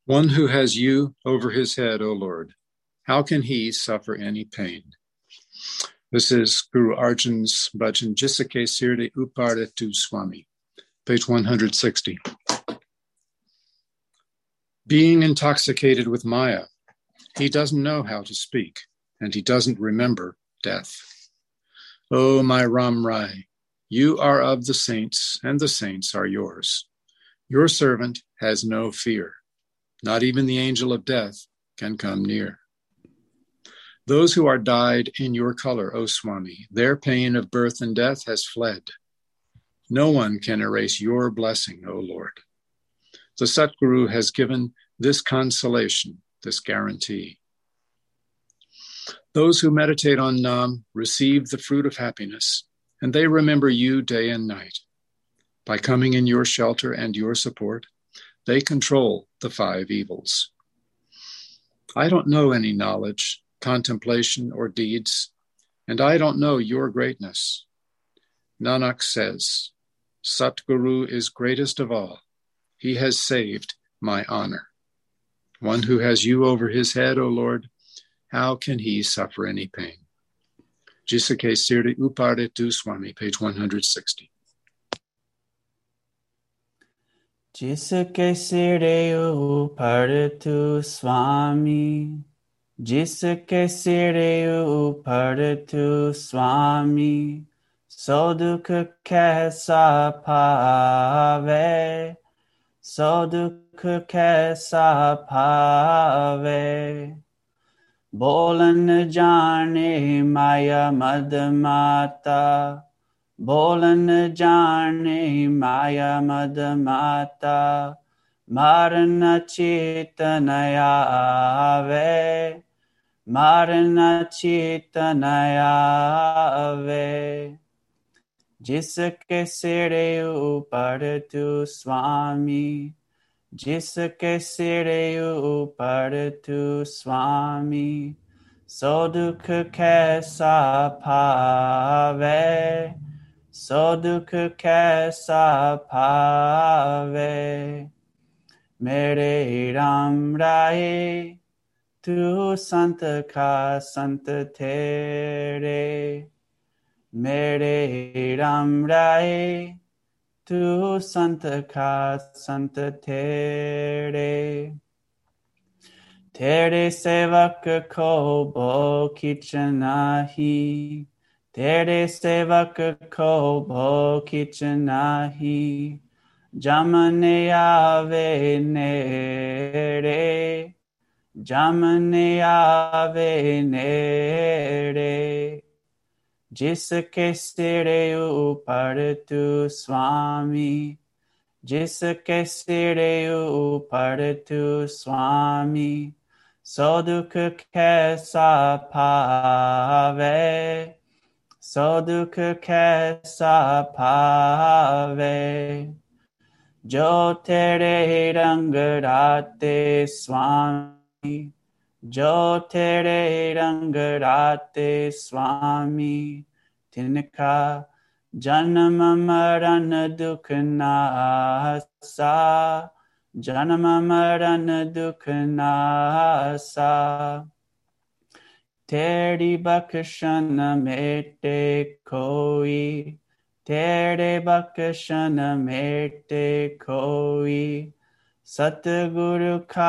One who has you over his head, O Lord, how can he suffer any pain? This is Guru Arjan's bhajan, Jisake Sirde Upare Tu Swami, page 160. Being intoxicated with Maya, he doesn't know how to speak, and he doesn't remember death. O my Ram Rai, you are of the saints, and the saints are yours. Your servant has no fear. Not even the angel of death can come near. Those who are dyed in your color, O Swami, their pain of birth and death has fled. No one can erase your blessing, O Lord. The Satguru has given this consolation, this guarantee. Those who meditate on Nam receive the fruit of happiness, and they remember you day and night. By coming in your shelter and your support, they control the five evils. I don't know any knowledge, contemplation, or deeds, and I don't know your greatness. Nanak says, Satguru is greatest of all. He has saved my honor. One who has you over his head, O Lord, how can he suffer any pain? Jisake Sirde Upare Tu Swami, page 160. जिसके सिरे ऊपर तू स्वामी, जिसके सिरे ऊपर तू स्वामी, सो दुख कैसा पावे, सो दुख कैसा पावे। बोलन जाने माया मद माता, बोलन जाने माया मद माता, मारन चेतन आवे, मारन चेतन आवे। जिसके सिरे ऊपर तू स्वामी, जिसके सिरे ऊपर तू स्वामी, सो दुख कैसा पावे, सो दुख कैसा पावे। मेरे राम राये तू संत का संत तेरे, मेरे राम राये तू संत का संत तेरे। तेरे सेवक को भो खिच नाही, तेरे सेवक को भो खिच नाही। जमने आवे नेड़े, जमने आवे नेड़े। जिसके सिरे ऊपर तू स्वामी, जिसके सिरे ऊपर तू स्वामी, सो दुख कैसा पावे, सो दुख कैसा पावे। जो तेरे रंग राते स्वामी, जो तेरे रंग राते स्वामी, तिनका जन्म मरण दुख नासा, जन्म मरण दुख नासा। तेरी बख्शन मेटे कोई, तेरे बख्शन मेटे कोई। सतगुरु का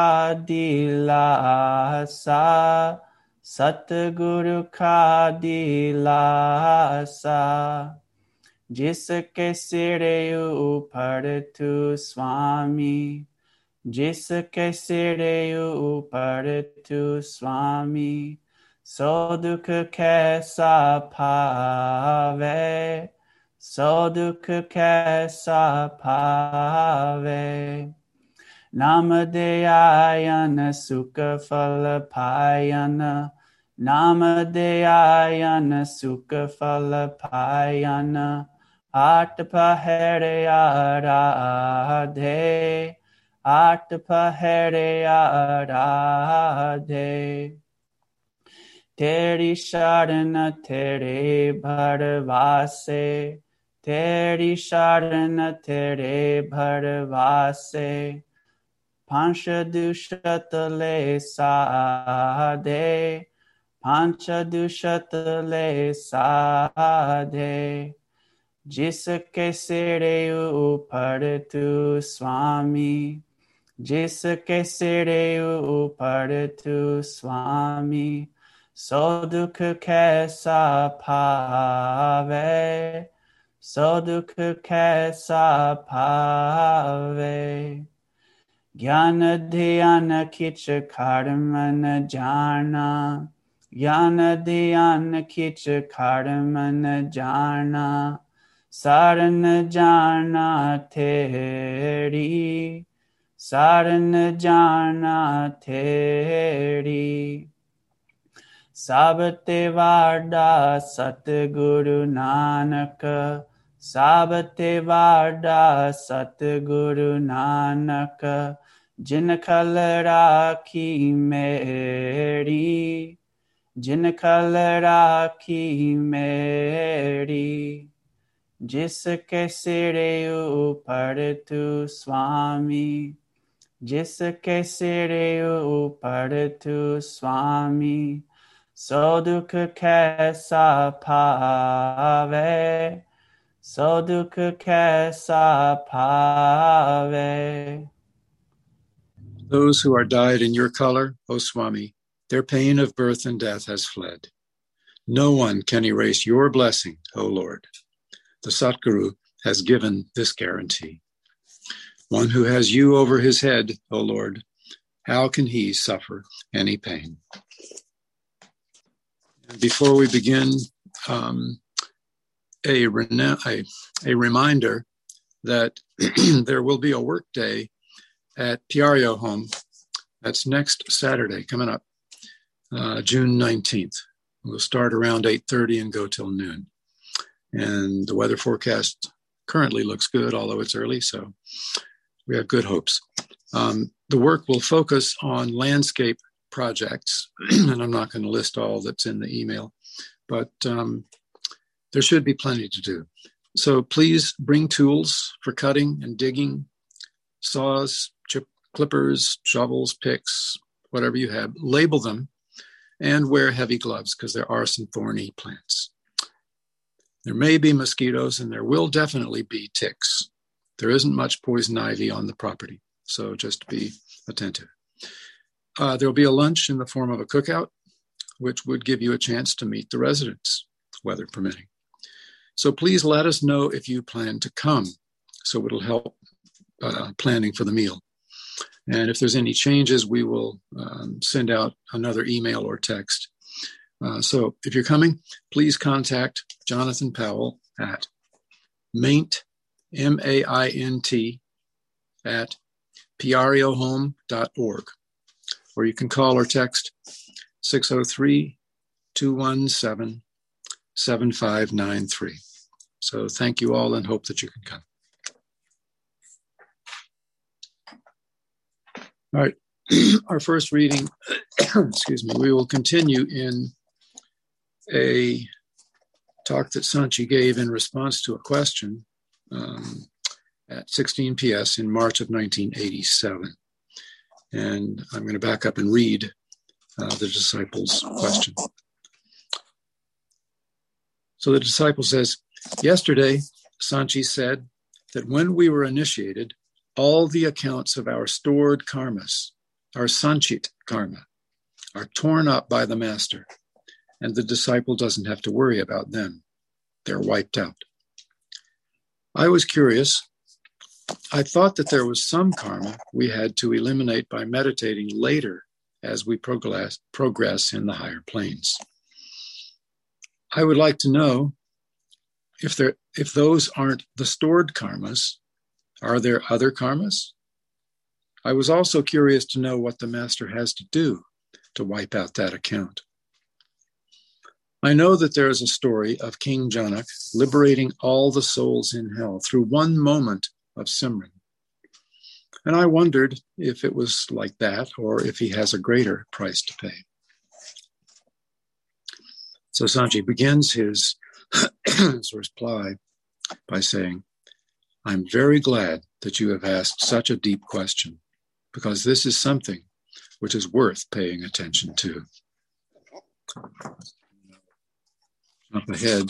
दिलासा, सतगुरु का दिलासा। जिसके सिरे ऊपर तू स्वामी, जिसके सिरे ऊपर तू स्वामी, सो दुख कैसा पावे, सो दुख कैसा पावे। नाम दे आयन सुख फल पायन, नाम दे आयन सुख फल पायन। आठ पहरे आराधे, आठ पहरे आराधे। तेरी शरण तेरे भरवासे, तेरी शरण तेरे भरवासे। Panchadushatale Sade, Panchadushatale Sade, जिसके सिरे ऊपर तू स्वामी, जिसके सिरे ऊपर तू स्वामी, सो दुख कैसा पावे, सो दुख कैसा पावे। ज्ञान ध्यान किच कर्म न जाना, ज्ञान ध्यान किच कर्म न जाना, सारन जाना तेरी, सारन जाना तेरी। सब ते वाडा सतगुरु नानक, सब ते वाडा सतगुरु नानक, जिन खल राखी मेरी, जिन खल राखी मेरी। जिसके सिरे ऊपर तू स्वामी, जिसके सिरे ऊपर तू स्वामी, सो दुख कैसा पावे, सो दुख कैसा पावे। Those who are dyed in your color, O Swami, their pain of birth and death has fled. No one can erase your blessing, O Lord. The Satguru has given this guarantee. One who has you over his head, O Lord, how can he suffer any pain? Before we begin, a reminder that there will be a work day at Piario Home. That's next Saturday, coming up, June 19th. We'll start around 8:30 and go till noon. And the weather forecast currently looks good, although it's early, so we have good hopes. The work will focus on landscape projects, and I'm not going to list all that's in the email, but there should be plenty to do. So please bring tools for cutting and digging, saws, clippers, shovels, picks, whatever you have. Label them and wear heavy gloves because there are some thorny plants. There may be mosquitoes and there will definitely be ticks. There isn't much poison ivy on the property, so just be attentive. There'll be a lunch in the form of a cookout, which would give you a chance to meet the residents, weather permitting. So please let us know if you plan to come, so it'll help planning for the meal. And if there's any changes, we will send out another email or text. So if you're coming, please contact Jonathan Powell at maint, M-A-I-N-T, at piariohome.org. Or you can call or text 603-217-7593. So thank you all and hope that you can come. All right, our first reading, excuse me, we will continue in a talk that Sanchi gave in response to a question at 16 PS in March of 1987. And I'm going to back up and read the disciple's question. So the disciple says, yesterday, Sanchi said that when we were initiated, all the accounts of our stored karmas, our sanchit karma, are torn up by the master, and the disciple doesn't have to worry about them. They're wiped out. I was curious. I thought that there was some karma we had to eliminate by meditating later as we progress in the higher planes. I would like to know if those aren't the stored karmas, are there other karmas? I was also curious to know what the master has to do to wipe out that account. I know that there is a story of King Janak liberating all the souls in hell through one moment of Simran. And I wondered if it was like that or if he has a greater price to pay. So Sanchi begins his reply by saying, I'm very glad that you have asked such a deep question, because this is something which is worth paying attention to. Up ahead,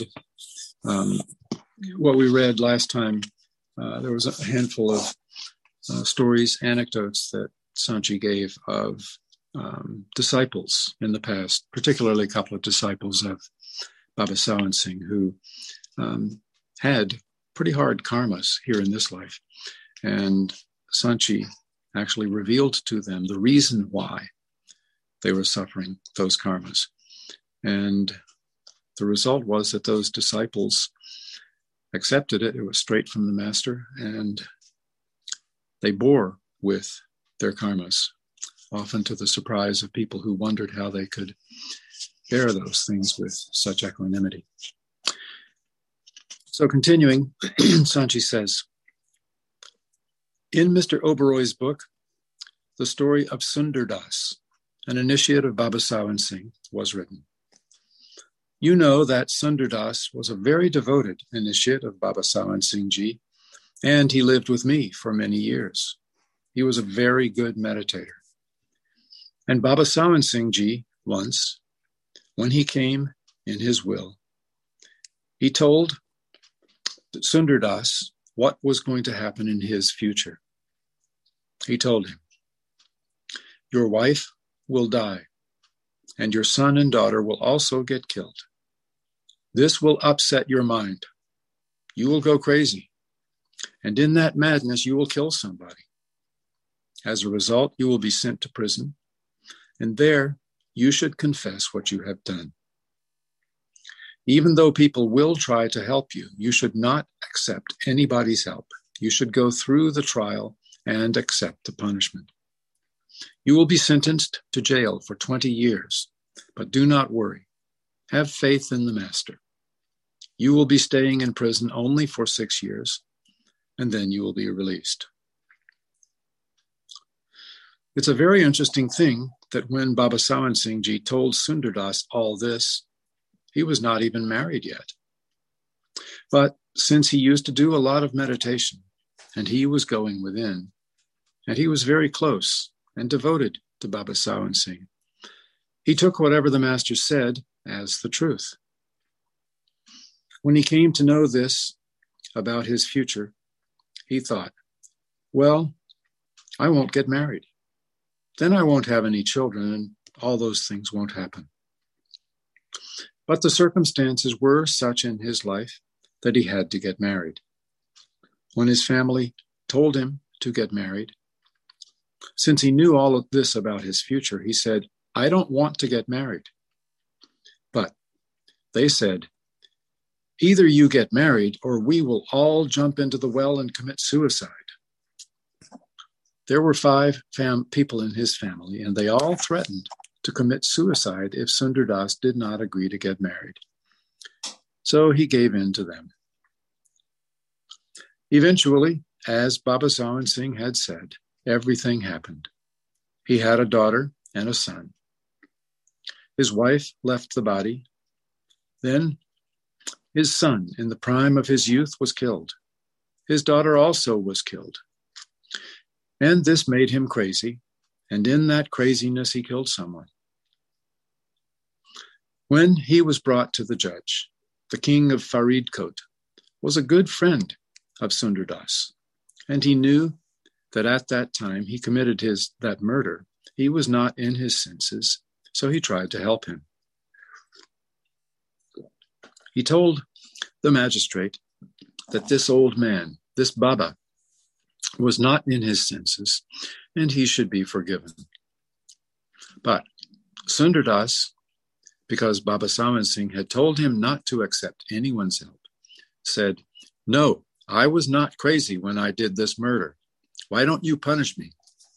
what we read last time, there was a handful of stories, anecdotes that Sanchi gave of disciples in the past, particularly a couple of disciples of Baba Sawan Singh who had pretty hard karmas here in this life. And Sanchi actually revealed to them the reason why they were suffering those karmas. And the result was that those disciples accepted it. It was straight from the master, and they bore with their karmas, often to the surprise of people who wondered how they could bear those things with such equanimity. So continuing, Sanchi says, in Mr. Oberoy's book, the story of Sundar Das, an initiate of Baba Sawan Singh, was written. You know that Sundar Das was a very devoted initiate of Baba Sawan Singh Ji, and he lived with me for many years. He was a very good meditator. And Baba Sawan Singh Ji, once, when he came in his will, he told Sundar Das what was going to happen in his future. He told him, your wife will die, and your son and daughter will also get killed. This will upset your mind. You will go crazy. And in that madness, you will kill somebody. As a result, you will be sent to prison. And there, you should confess what you have done. Even though people will try to help you, you should not accept anybody's help. You should go through the trial and accept the punishment. You will be sentenced to jail for 20 years, but do not worry. Have faith in the Master. You will be staying in prison only for 6 years, and then you will be released. It's a very interesting thing that when Baba Sawan Singh Ji told Sundar Das all this, he was not even married yet. But since he used to do a lot of meditation, and he was going within, and he was very close and devoted to Baba Sawan Singh, he took whatever the Master said as the truth. When he came to know this about his future, he thought, well, I won't get married. Then I won't have any children, and all those things won't happen. But the circumstances were such in his life that he had to get married. When his family told him to get married, since he knew all of this about his future, he said, I don't want to get married. But they said, either you get married or we will all jump into the well and commit suicide. There were 5 people in his family, and they all threatened to commit suicide if Sundar Das did not agree to get married. So he gave in to them. Eventually, as Baba Sawan Singh had said, everything happened. He had a daughter and a son. His wife left the body. Then his son, in the prime of his youth, was killed. His daughter also was killed. And this made him crazy, and in that craziness he killed someone. When he was brought to the judge, the king of Faridkot was a good friend of Sundar Das, and he knew that at that time he committed that murder. He was not in his senses, so he tried to help him. He told the magistrate that this old man, this Baba, was not in his senses, and he should be forgiven. But Sundar Das, because Baba Sawan Singh had told him not to accept anyone's help, said, no, I was not crazy when I did this murder. Why don't you punish me?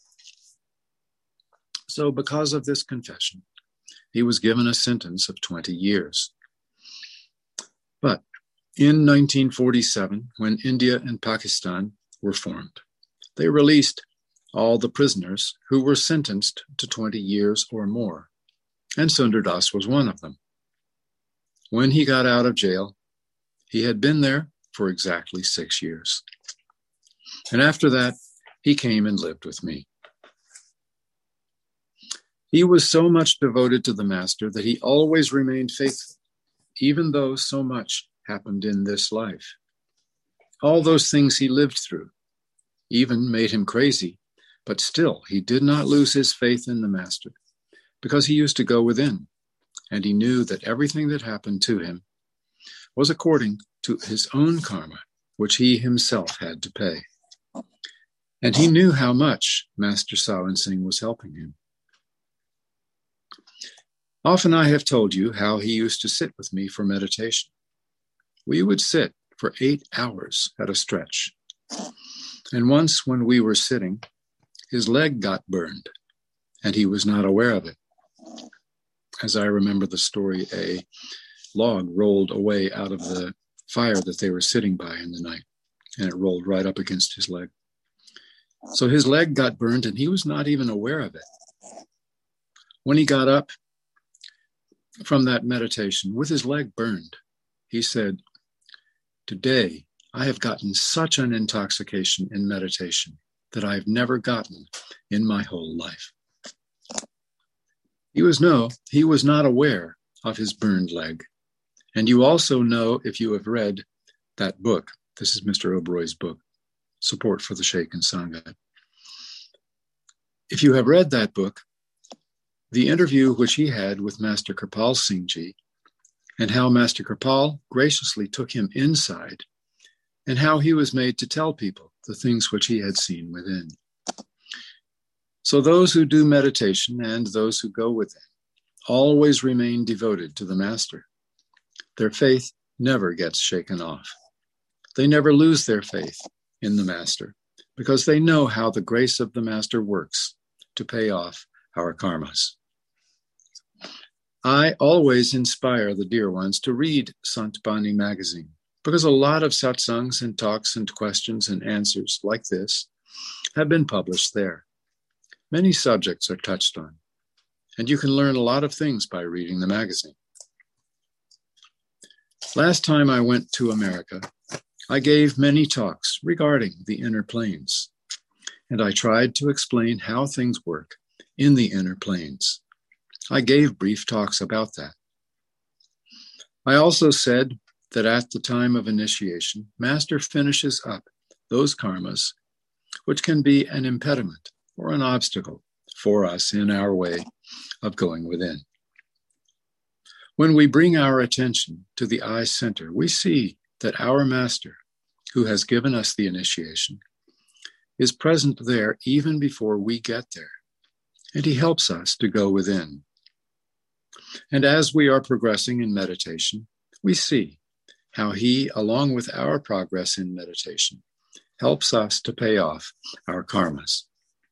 So because of this confession, he was given a sentence of 20 years. But in 1947, when India and Pakistan were formed, they released all the prisoners who were sentenced to 20 years or more, and Sundar Das was one of them. When he got out of jail, he had been there for exactly 6 years. And after that, he came and lived with me. He was so much devoted to the Master that he always remained faithful, even though so much happened in this life. All those things he lived through even made him crazy, but still he did not lose his faith in the Master, because he used to go within, and he knew that everything that happened to him was according to his own karma, which he himself had to pay. And he knew how much Master Sawan Singh was helping him. Often I have told you how he used to sit with me for meditation. We would sit for 8 hours at a stretch. And once when we were sitting, his leg got burned, and he was not aware of it. As I remember the story, a log rolled away out of the fire that they were sitting by in the night, and it rolled right up against his leg. So his leg got burned, and he was not even aware of it. When he got up from that meditation with his leg burned, he said, "Today, I have gotten such an intoxication in meditation that I have never gotten in my whole life." He was not aware of his burned leg. And you also know, if you have read that book, this is Mr. Oberoi's book, Support for the Sheikh and Sangha. If you have read that book, the interview which he had with Master Kirpal Singh Ji, and how Master Kirpal graciously took him inside, and how he was made to tell people the things which he had seen within. So those who do meditation and those who go within always remain devoted to the Master. Their faith never gets shaken off. They never lose their faith in the Master because they know how the grace of the Master works to pay off our karmas. I always inspire the dear ones to read Sant Bani magazine because a lot of satsangs and talks and questions and answers like this have been published there. Many subjects are touched on, and you can learn a lot of things by reading the magazine. Last time I went to America, I gave many talks regarding the inner planes, and I tried to explain how things work in the inner planes. I gave brief talks about that. I also said that at the time of initiation, Master finishes up those karmas which can be an impediment or an obstacle for us in our way of going within. When we bring our attention to the eye center, we see that our Master, who has given us the initiation, is present there even before we get there, and he helps us to go within. And as we are progressing in meditation, we see how he, along with our progress in meditation, helps us to pay off our karmas.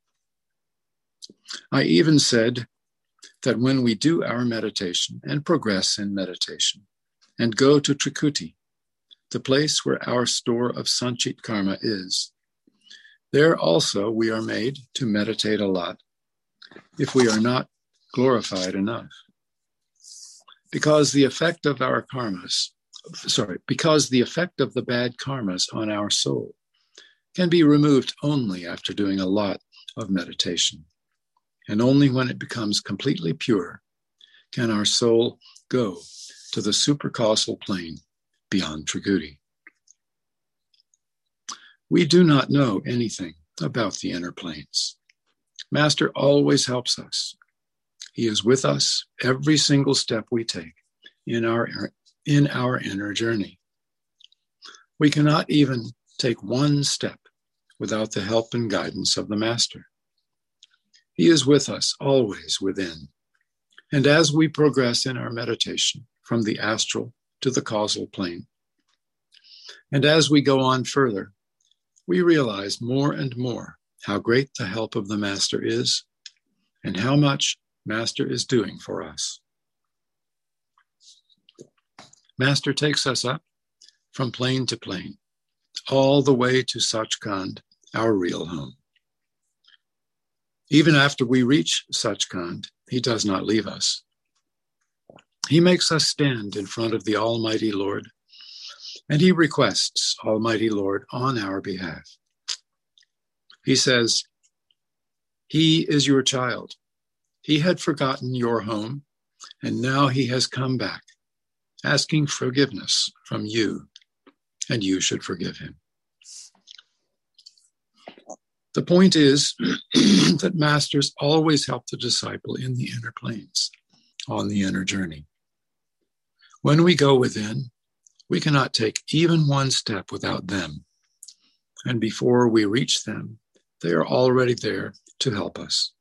I even said that when we do our meditation and progress in meditation and go to Trikuti, the place where our store of Sanchit karma is, there also we are made to meditate a lot if we are not glorified enough. Because the effect of the bad karmas on our soul can be removed only after doing a lot of meditation. And only when it becomes completely pure can our soul go to the supercausal plane beyond Trikuti. We do not know anything about the inner planes. Master always helps us. He is with us every single step we take in our inner journey. We cannot even take one step without the help and guidance of the Master. He is with us always within. And as we progress in our meditation from the astral to the causal plane, and as we go on further, we realize more and more how great the help of the Master is and how much Master is doing for us. Master takes us up from plane to plane, all the way to Sachkhand, our real home. Even after we reach Sachkhand, he does not leave us. He makes us stand in front of the Almighty Lord, and he requests Almighty Lord on our behalf. He says, "He is your child. He had forgotten your home, and now he has come back, asking forgiveness from you, and you should forgive him. The point is that masters always help the disciple in the inner planes, on the inner journey. When we go within, we cannot take even one step without them. And before we reach them, they are already there to help us.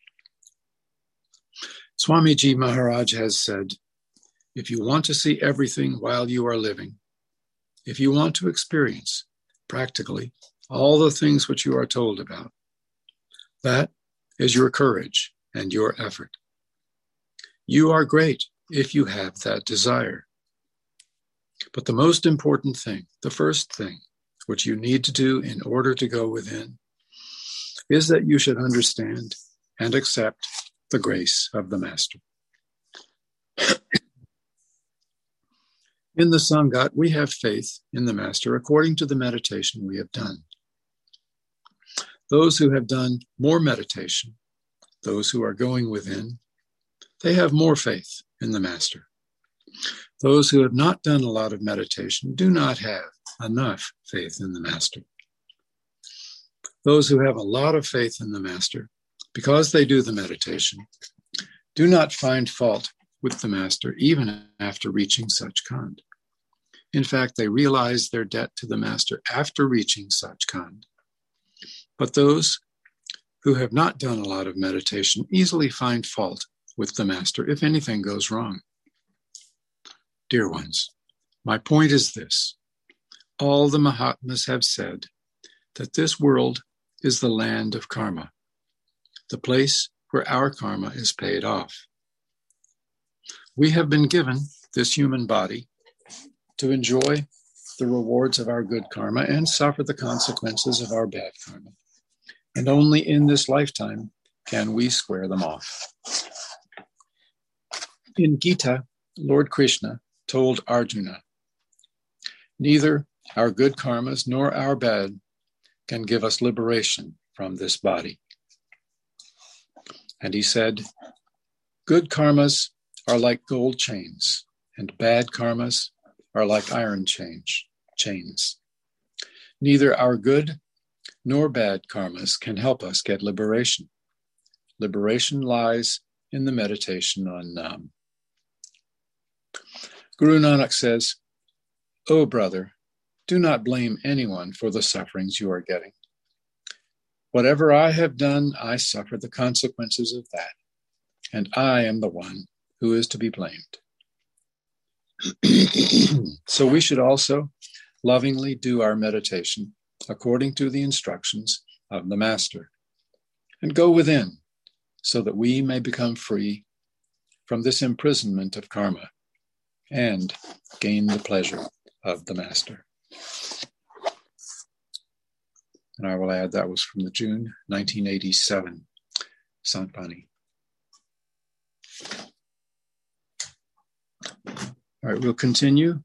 Swamiji Maharaj has said, if you want to see everything while you are living, if you want to experience practically all the things which you are told about, that is your courage and your effort. You are great if you have that desire. But the most important thing, the first thing, which you need to do in order to go within, is that you should understand and accept the grace of the Master. In the Sangat, we have faith in the Master according to the meditation we have done. Those who have done more meditation, those who are going within, they have more faith in the Master. Those who have not done a lot of meditation do not have enough faith in the Master. Those who have a lot of faith in the Master, because they do the meditation, do not find fault with the Master even after reaching Sachkhand. In fact, they realize their debt to the Master after reaching Sachkhand. But those who have not done a lot of meditation easily find fault with the Master if anything goes wrong. Dear ones, my point is this. All the Mahatmas have said that this world is the land of karma, the place where our karma is paid off. We have been given this human body to enjoy the rewards of our good karma and suffer the consequences of our bad karma. And only in this lifetime can we square them off. In Gita, Lord Krishna told Arjuna, neither our good karmas nor our bad can give us liberation from this body. And he said, good karmas are like gold chains, and bad karmas are like iron chains. Neither our good nor bad karmas can help us get liberation. Liberation lies in the meditation on Nam. Guru Nanak says, "O brother, do not blame anyone for the sufferings you are getting. Whatever I have done, I suffer the consequences of that, and I am the one who is to be blamed." So we should also lovingly do our meditation according to the instructions of the Master and go within so that we may become free from this imprisonment of karma and gain the pleasure of the Master. And I will add that was from the June 1987 Santpani. All right, we'll continue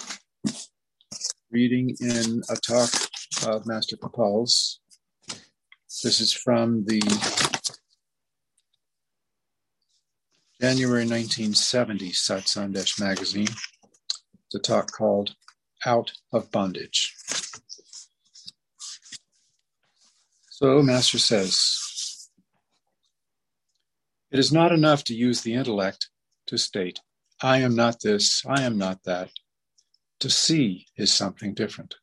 reading in a talk of Master Kapal's. This is from the January 1970 Satsandesh magazine. It's a talk called Out of Bondage. So Master says, it is not enough to use the intellect to state, I am not this, I am not that. To see is something different.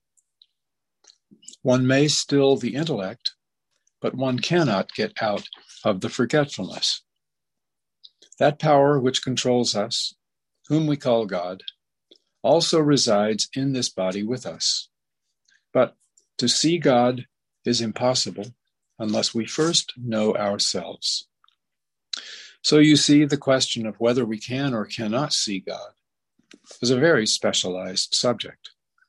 One may still the intellect, but one cannot get out of the forgetfulness. That power which controls us, whom we call God, also resides in this body with us. But to see God is impossible unless we first know ourselves. So you see, the question of whether we can or cannot see God is a very specialized subject.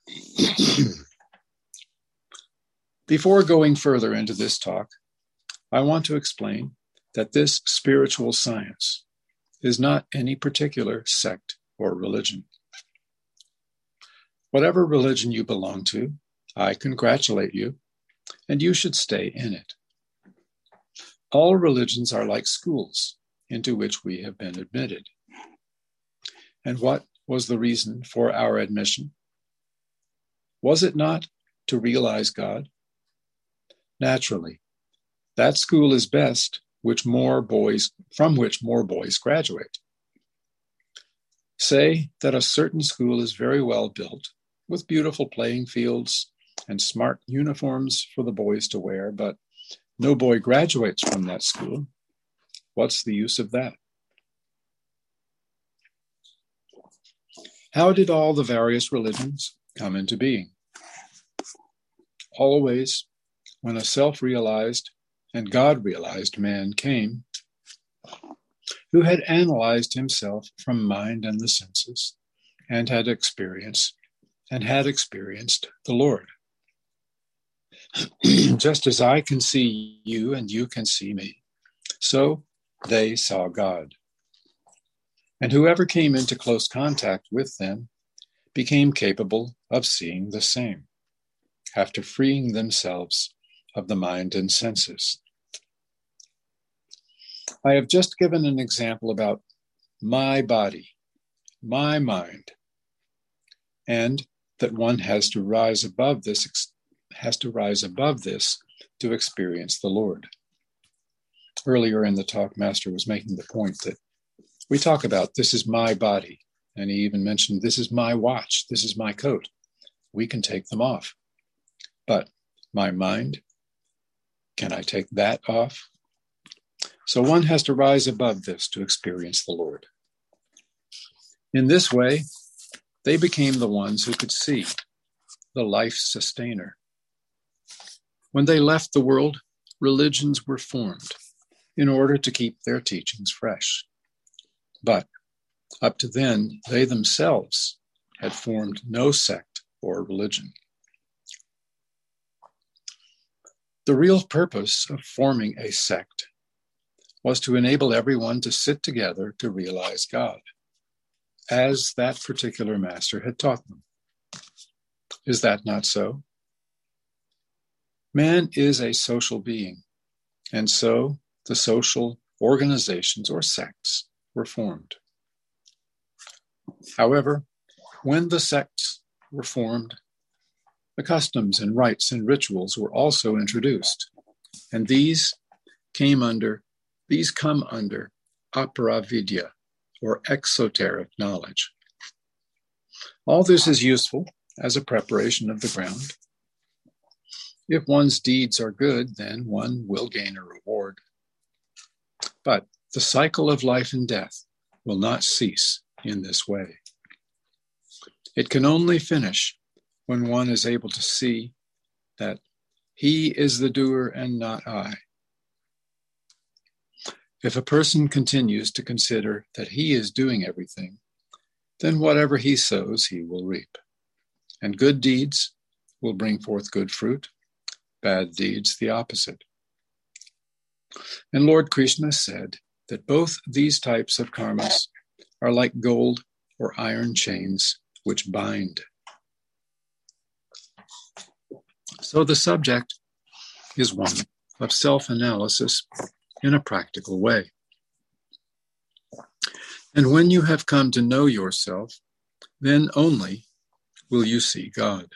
Before going further into this talk, I want to explain that this spiritual science is not any particular sect or religion. Whatever religion you belong to, I congratulate you, and you should stay in it. All religions are like schools into which we have been admitted. And what was the reason for our admission? Was it not to realize God? Naturally, that school is best from which more boys graduate. Say that a certain school is very well built, with beautiful playing fields and smart uniforms for the boys to wear, but no boy graduates from that school. What's the use of that? How did all the various religions come into being? Always, when a self-realized and God-realized man came, who had analyzed himself from mind and the senses, and had experienced the Lord. Just as I can see you and you can see me, so they saw God. And whoever came into close contact with them became capable of seeing the same, after freeing themselves of the mind and senses. I have just given an example about my body, my mind, and that one has to rise above this to experience the Lord. Earlier in the talk, Master was making the point that we talk about, this is my body, and he even mentioned, this is my watch, this is my coat. We can take them off. But my mind, can I take that off? So one has to rise above this to experience the Lord. In this way, they became the ones who could see the life sustainer. When they left the world, religions were formed in order to keep their teachings fresh. But up to then, they themselves had formed no sect or religion. The real purpose of forming a sect was to enable everyone to sit together to realize God, as that particular master had taught them. Is that not so? Man is a social being, and so the social organizations or sects were formed. However, when the sects were formed, the customs and rites and rituals were also introduced, and these come under aparavidya, or exoteric knowledge. All this is useful as a preparation of the ground. If one's deeds are good, then one will gain a reward. But the cycle of life and death will not cease in this way. It can only finish when one is able to see that he is the doer and not I. If a person continues to consider that he is doing everything, then whatever he sows, he will reap. And good deeds will bring forth good fruit, bad deeds the opposite. And Lord Krishna said that both these types of karmas are like gold or iron chains which bind. So the subject is one of self-analysis in a practical way. And when you have come to know yourself, then only will you see God.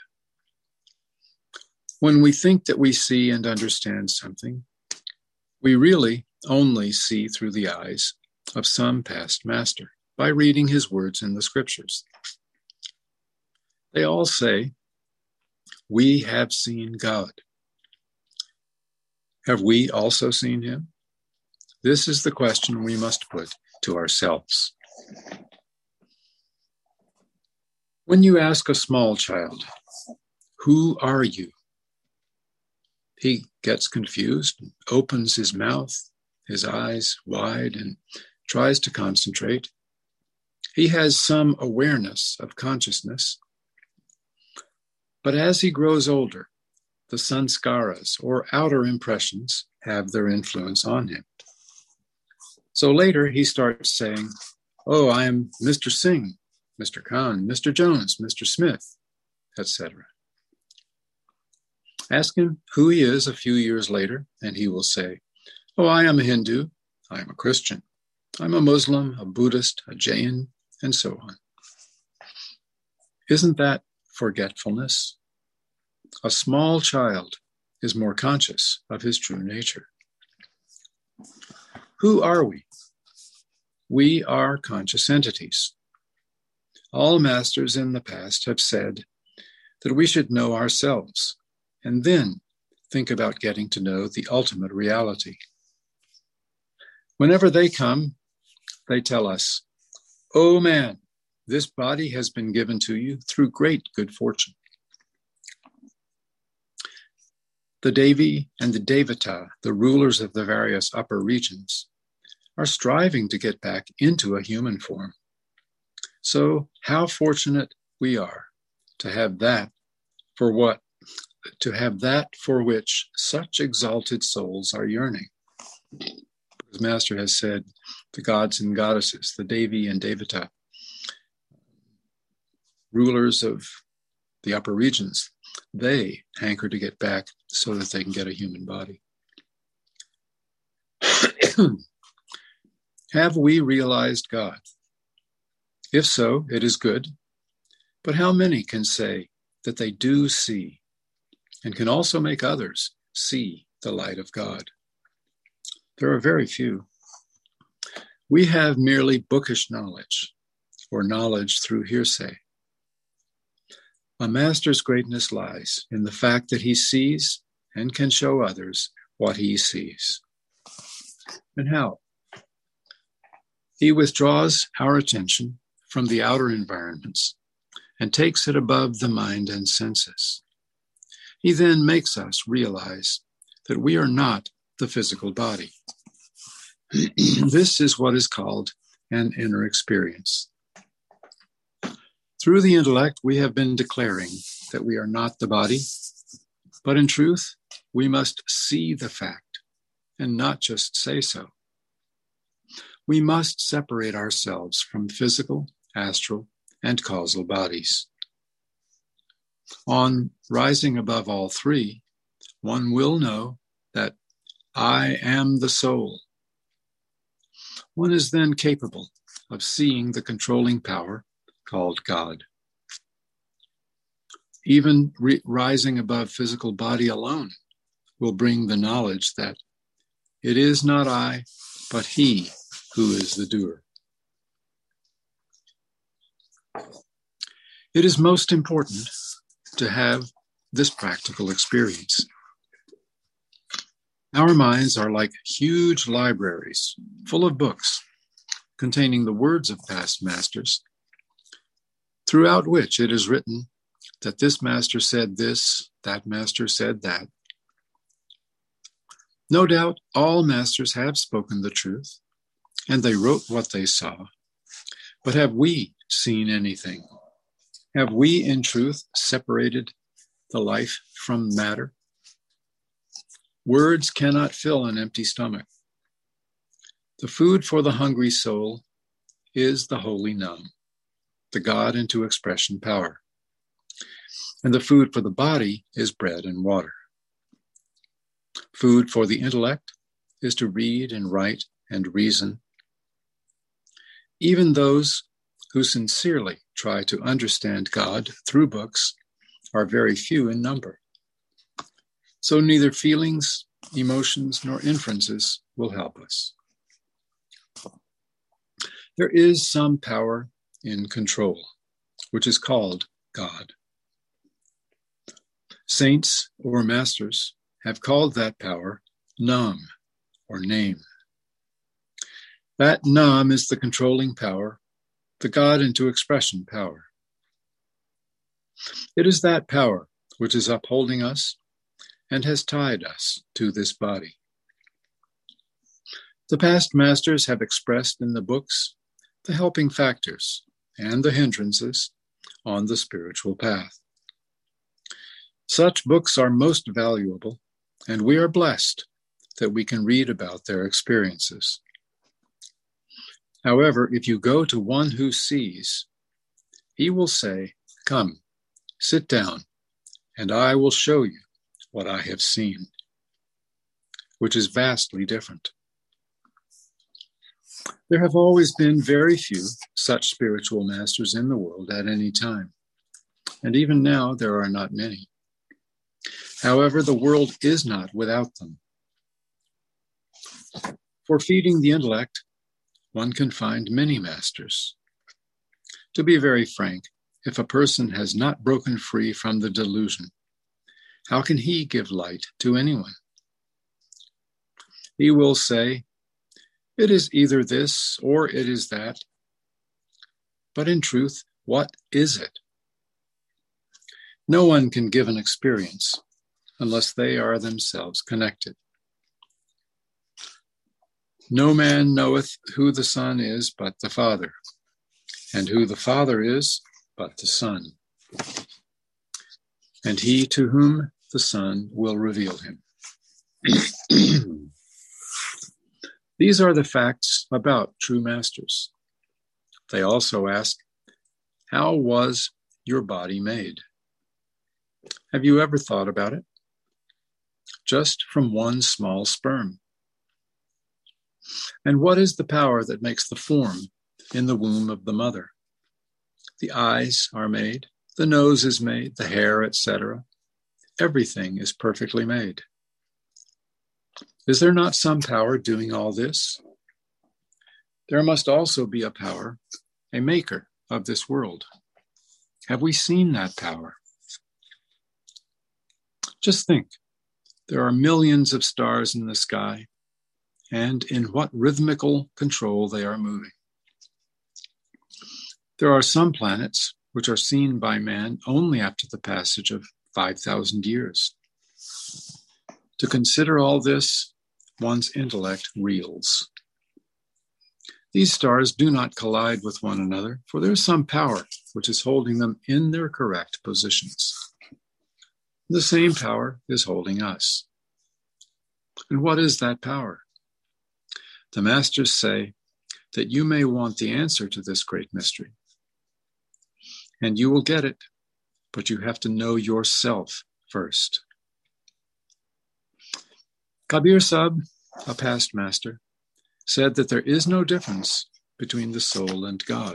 When we think that we see and understand something, we really only see through the eyes of some past master by reading his words in the scriptures. They all say, "We have seen God." Have we also seen him? This is the question we must put to ourselves. When you ask a small child, "Who are you?" he gets confused, opens his mouth, his eyes wide, and tries to concentrate. He has some awareness of consciousness. But as he grows older, the sanskaras, or outer impressions, have their influence on him. So later he starts saying, "Oh, I am Mr. Singh, Mr. Khan, Mr. Jones, Mr. Smith," etc. Ask him who he is a few years later, and he will say, Oh, I am a Hindu. I am a Christian. I'm a Muslim, a Buddhist, a Jain, and so on. Isn't that forgetfulness? A small child is more conscious of his true nature. Who are we? We are conscious entities. All masters in the past have said that we should know ourselves and then think about getting to know the ultimate reality. Whenever they come, they tell us, "Oh man, this body has been given to you through great good fortune." The Devi and the Devata, the rulers of the various upper regions, are striving to get back into a human form. So how fortunate we are to have that for which such exalted souls are yearning. As Master has said, the gods and goddesses, the Devi and Devata, rulers of the upper regions, they hanker to get back so that they can get a human body. Have we realized God? If so, it is good. But how many can say that they do see and can also make others see the light of God? There are very few. We have merely bookish knowledge, or knowledge through hearsay. A master's greatness lies in the fact that he sees and can show others what he sees. And how? He withdraws our attention from the outer environments and takes it above the mind and senses. He then makes us realize that we are not the physical body. This is what is called an inner experience. Through the intellect, we have been declaring that we are not the body, but in truth, we must see the fact and not just say so. We must separate ourselves from physical, astral, and causal bodies. On rising above all three, one will know that I am the soul. One is then capable of seeing the controlling power called God. Even rising above physical body alone will bring the knowledge that it is not I, but He who is the doer. It is most important to have this practical experience. Our minds are like huge libraries full of books containing the words of past masters, throughout which it is written that this master said this, that master said that. No doubt all masters have spoken the truth, and they wrote what they saw. But have we seen anything? Have we, in truth, separated the life from matter? Words cannot fill an empty stomach. The food for the hungry soul is the holy Nam, the God into expression power. And the food for the body is bread and water. Food for the intellect is to read and write and reason. Even those who sincerely try to understand God through books are very few in number. So neither feelings, emotions, nor inferences will help us. There is some power in control, which is called God. Saints or masters have called that power Nam, or name. That Nam is the controlling power, the God into expression power. It is that power which is upholding us and has tied us to this body. The past masters have expressed in the books the helping factors and the hindrances on the spiritual path. Such books are most valuable, and we are blessed that we can read about their experiences. However, if you go to one who sees, he will say, "Come, sit down, and I will show you what I have seen." which is vastly different. There have always been very few such spiritual masters in the world at any time, and even now there are not many. However, the world is not without them. For feeding the intellect, one can find many masters. To be very frank, if a person has not broken free from the delusion, how can he give light to anyone? He will say, it is either this or it is that. But in truth, what is it? No one can give an experience unless they are themselves connected. No man knoweth who the Son is but the Father, and who the Father is but the Son, and he to whom the Son will reveal him. These are the facts about true masters. They also ask, how was your body made? Have you ever thought about it? Just from one small sperm. And what is the power that makes the form in the womb of the mother? The eyes are made, the nose is made, the hair, etc. Everything is perfectly made. Is there not some power doing all this? There must also be a power, a maker of this world. Have we seen that power? Just think, there are millions of stars in the sky, and in what rhythmical control they are moving. There are some planets which are seen by man only after the passage of 5,000 years. To consider all this, one's intellect reels. These stars do not collide with one another, for there is some power which is holding them in their correct positions. The same power is holding us. And what is that power? The masters say that you may want the answer to this great mystery. And you will get it, but you have to know yourself first. Kabir Sahib, a past master, said that there is no difference between the soul and God.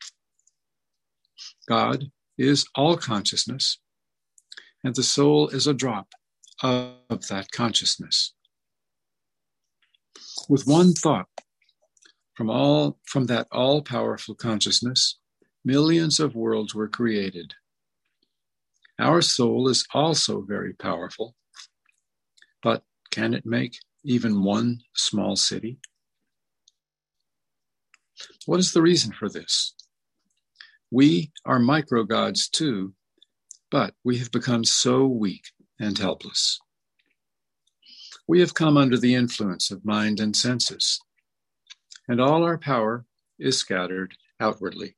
God is all consciousness, and the soul is a drop of that consciousness. With one thought, from that all-powerful consciousness, millions of worlds were created. Our soul is also very powerful, but can it make even one small city? What is the reason for this? We are micro-gods too, but we have become so weak and helpless. We have come under the influence of mind and senses, and all our power is scattered outwardly.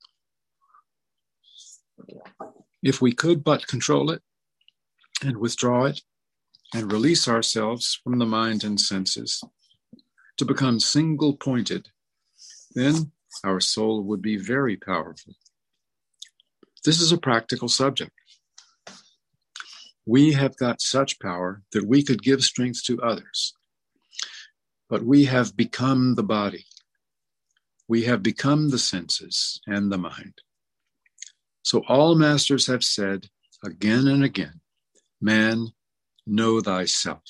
If we could but control it and withdraw it and release ourselves from the mind and senses to become single-pointed, then our soul would be very powerful. This is a practical subject. We have got such power that we could give strength to others, but we have become the body. We have become the senses and the mind. So all masters have said again and again, man, know thyself.